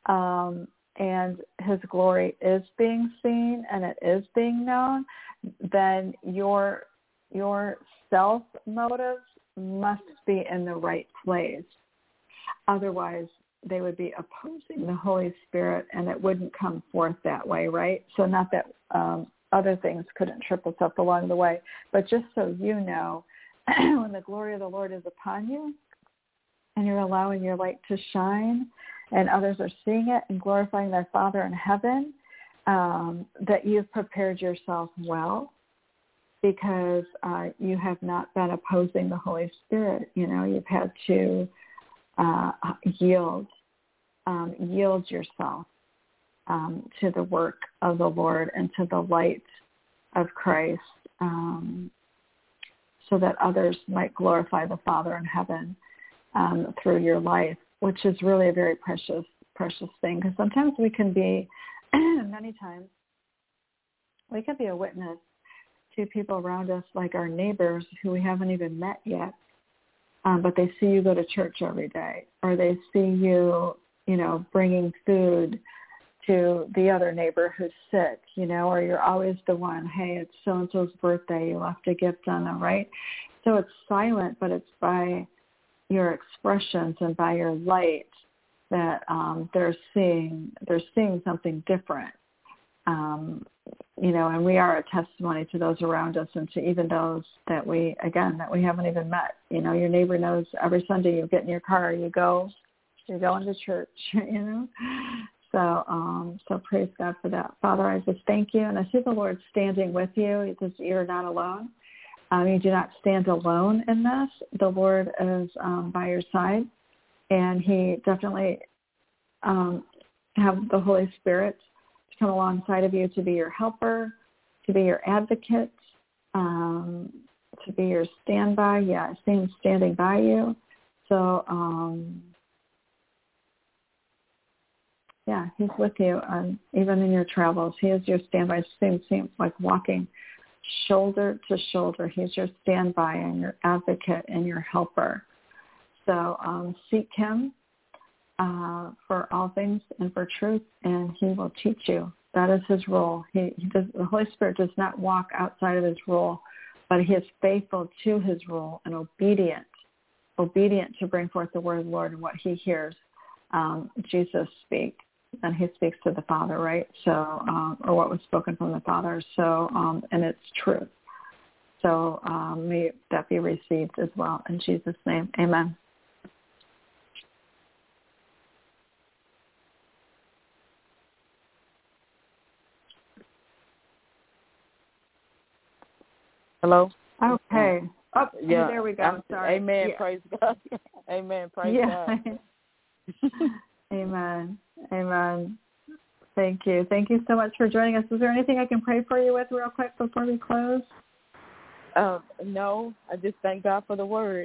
and His glory is being seen and it is being known, then your self motives must be in the right place. Otherwise, they would be opposing the Holy Spirit, and it wouldn't come forth that way, right? So not that other things couldn't trip us up along the way, but just so you know, when the glory of the Lord is upon you and you're allowing your light to shine and others are seeing it and glorifying their Father in heaven, that you've prepared yourself well, because you have not been opposing the Holy Spirit. You've had to yield yourself to the work of the Lord and to the light of Christ, so that others might glorify the Father in heaven through your life, which is really a very precious thing. Because sometimes we can be, many times, we can be a witness to people around us, like our neighbors who we haven't even met yet, but they see you go to church every day, or they see you, bringing food to the other neighbor who's sick, or you're always the one, hey, it's so-and-so's birthday, you left a gift on them, right? So it's silent, but it's by your expressions and by your light that they're seeing something different. and we are a testimony to those around us and to even those that we haven't even met. Your neighbor knows every Sunday you get in your car, you go into church, So praise God for that. Father, I just thank you. And I see the Lord standing with you. You're not alone. You do not stand alone in this. The Lord is by your side. And he definitely have the Holy Spirit to come alongside of you to be your helper, to be your advocate, to be your standby. Yeah, standing by you. So, he's with you, even in your travels. He is your standby. Seems like walking shoulder to shoulder. He's your standby and your advocate and your helper. So seek him for all things and for truth, and he will teach you. That is his role. The Holy Spirit does not walk outside of his role, but he is faithful to his role and obedient to bring forth the word of the Lord and what he hears Jesus speak. And he speaks to the Father, right? So, or what was spoken from the Father. So, and it's truth. So may that be received as well. In Jesus' name, amen. Hello? Okay. Oh, yeah. There we go. I'm sorry. Amen. Yeah. Praise God. Amen. Praise God. Amen. Amen. Thank you. Thank you so much for joining us. Is there anything I can pray for you with real quick before we close? No. I just thank God for the word.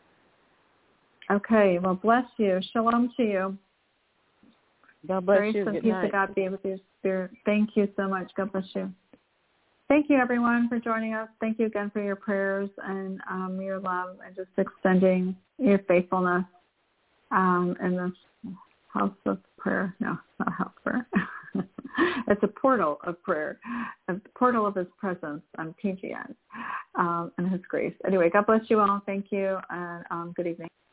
Okay. Well, bless you. Shalom to you. God bless Grace you. and Good peace night. of God be with your spirit. Thank you so much. God bless you. Thank you, everyone, for joining us. Thank you again for your prayers and your love and just extending your faithfulness in this house of prayer. No, it's not a house of prayer. It's a portal of prayer, a portal of his presence on TGN and his grace. Anyway, God bless you all. Thank you, and good evening.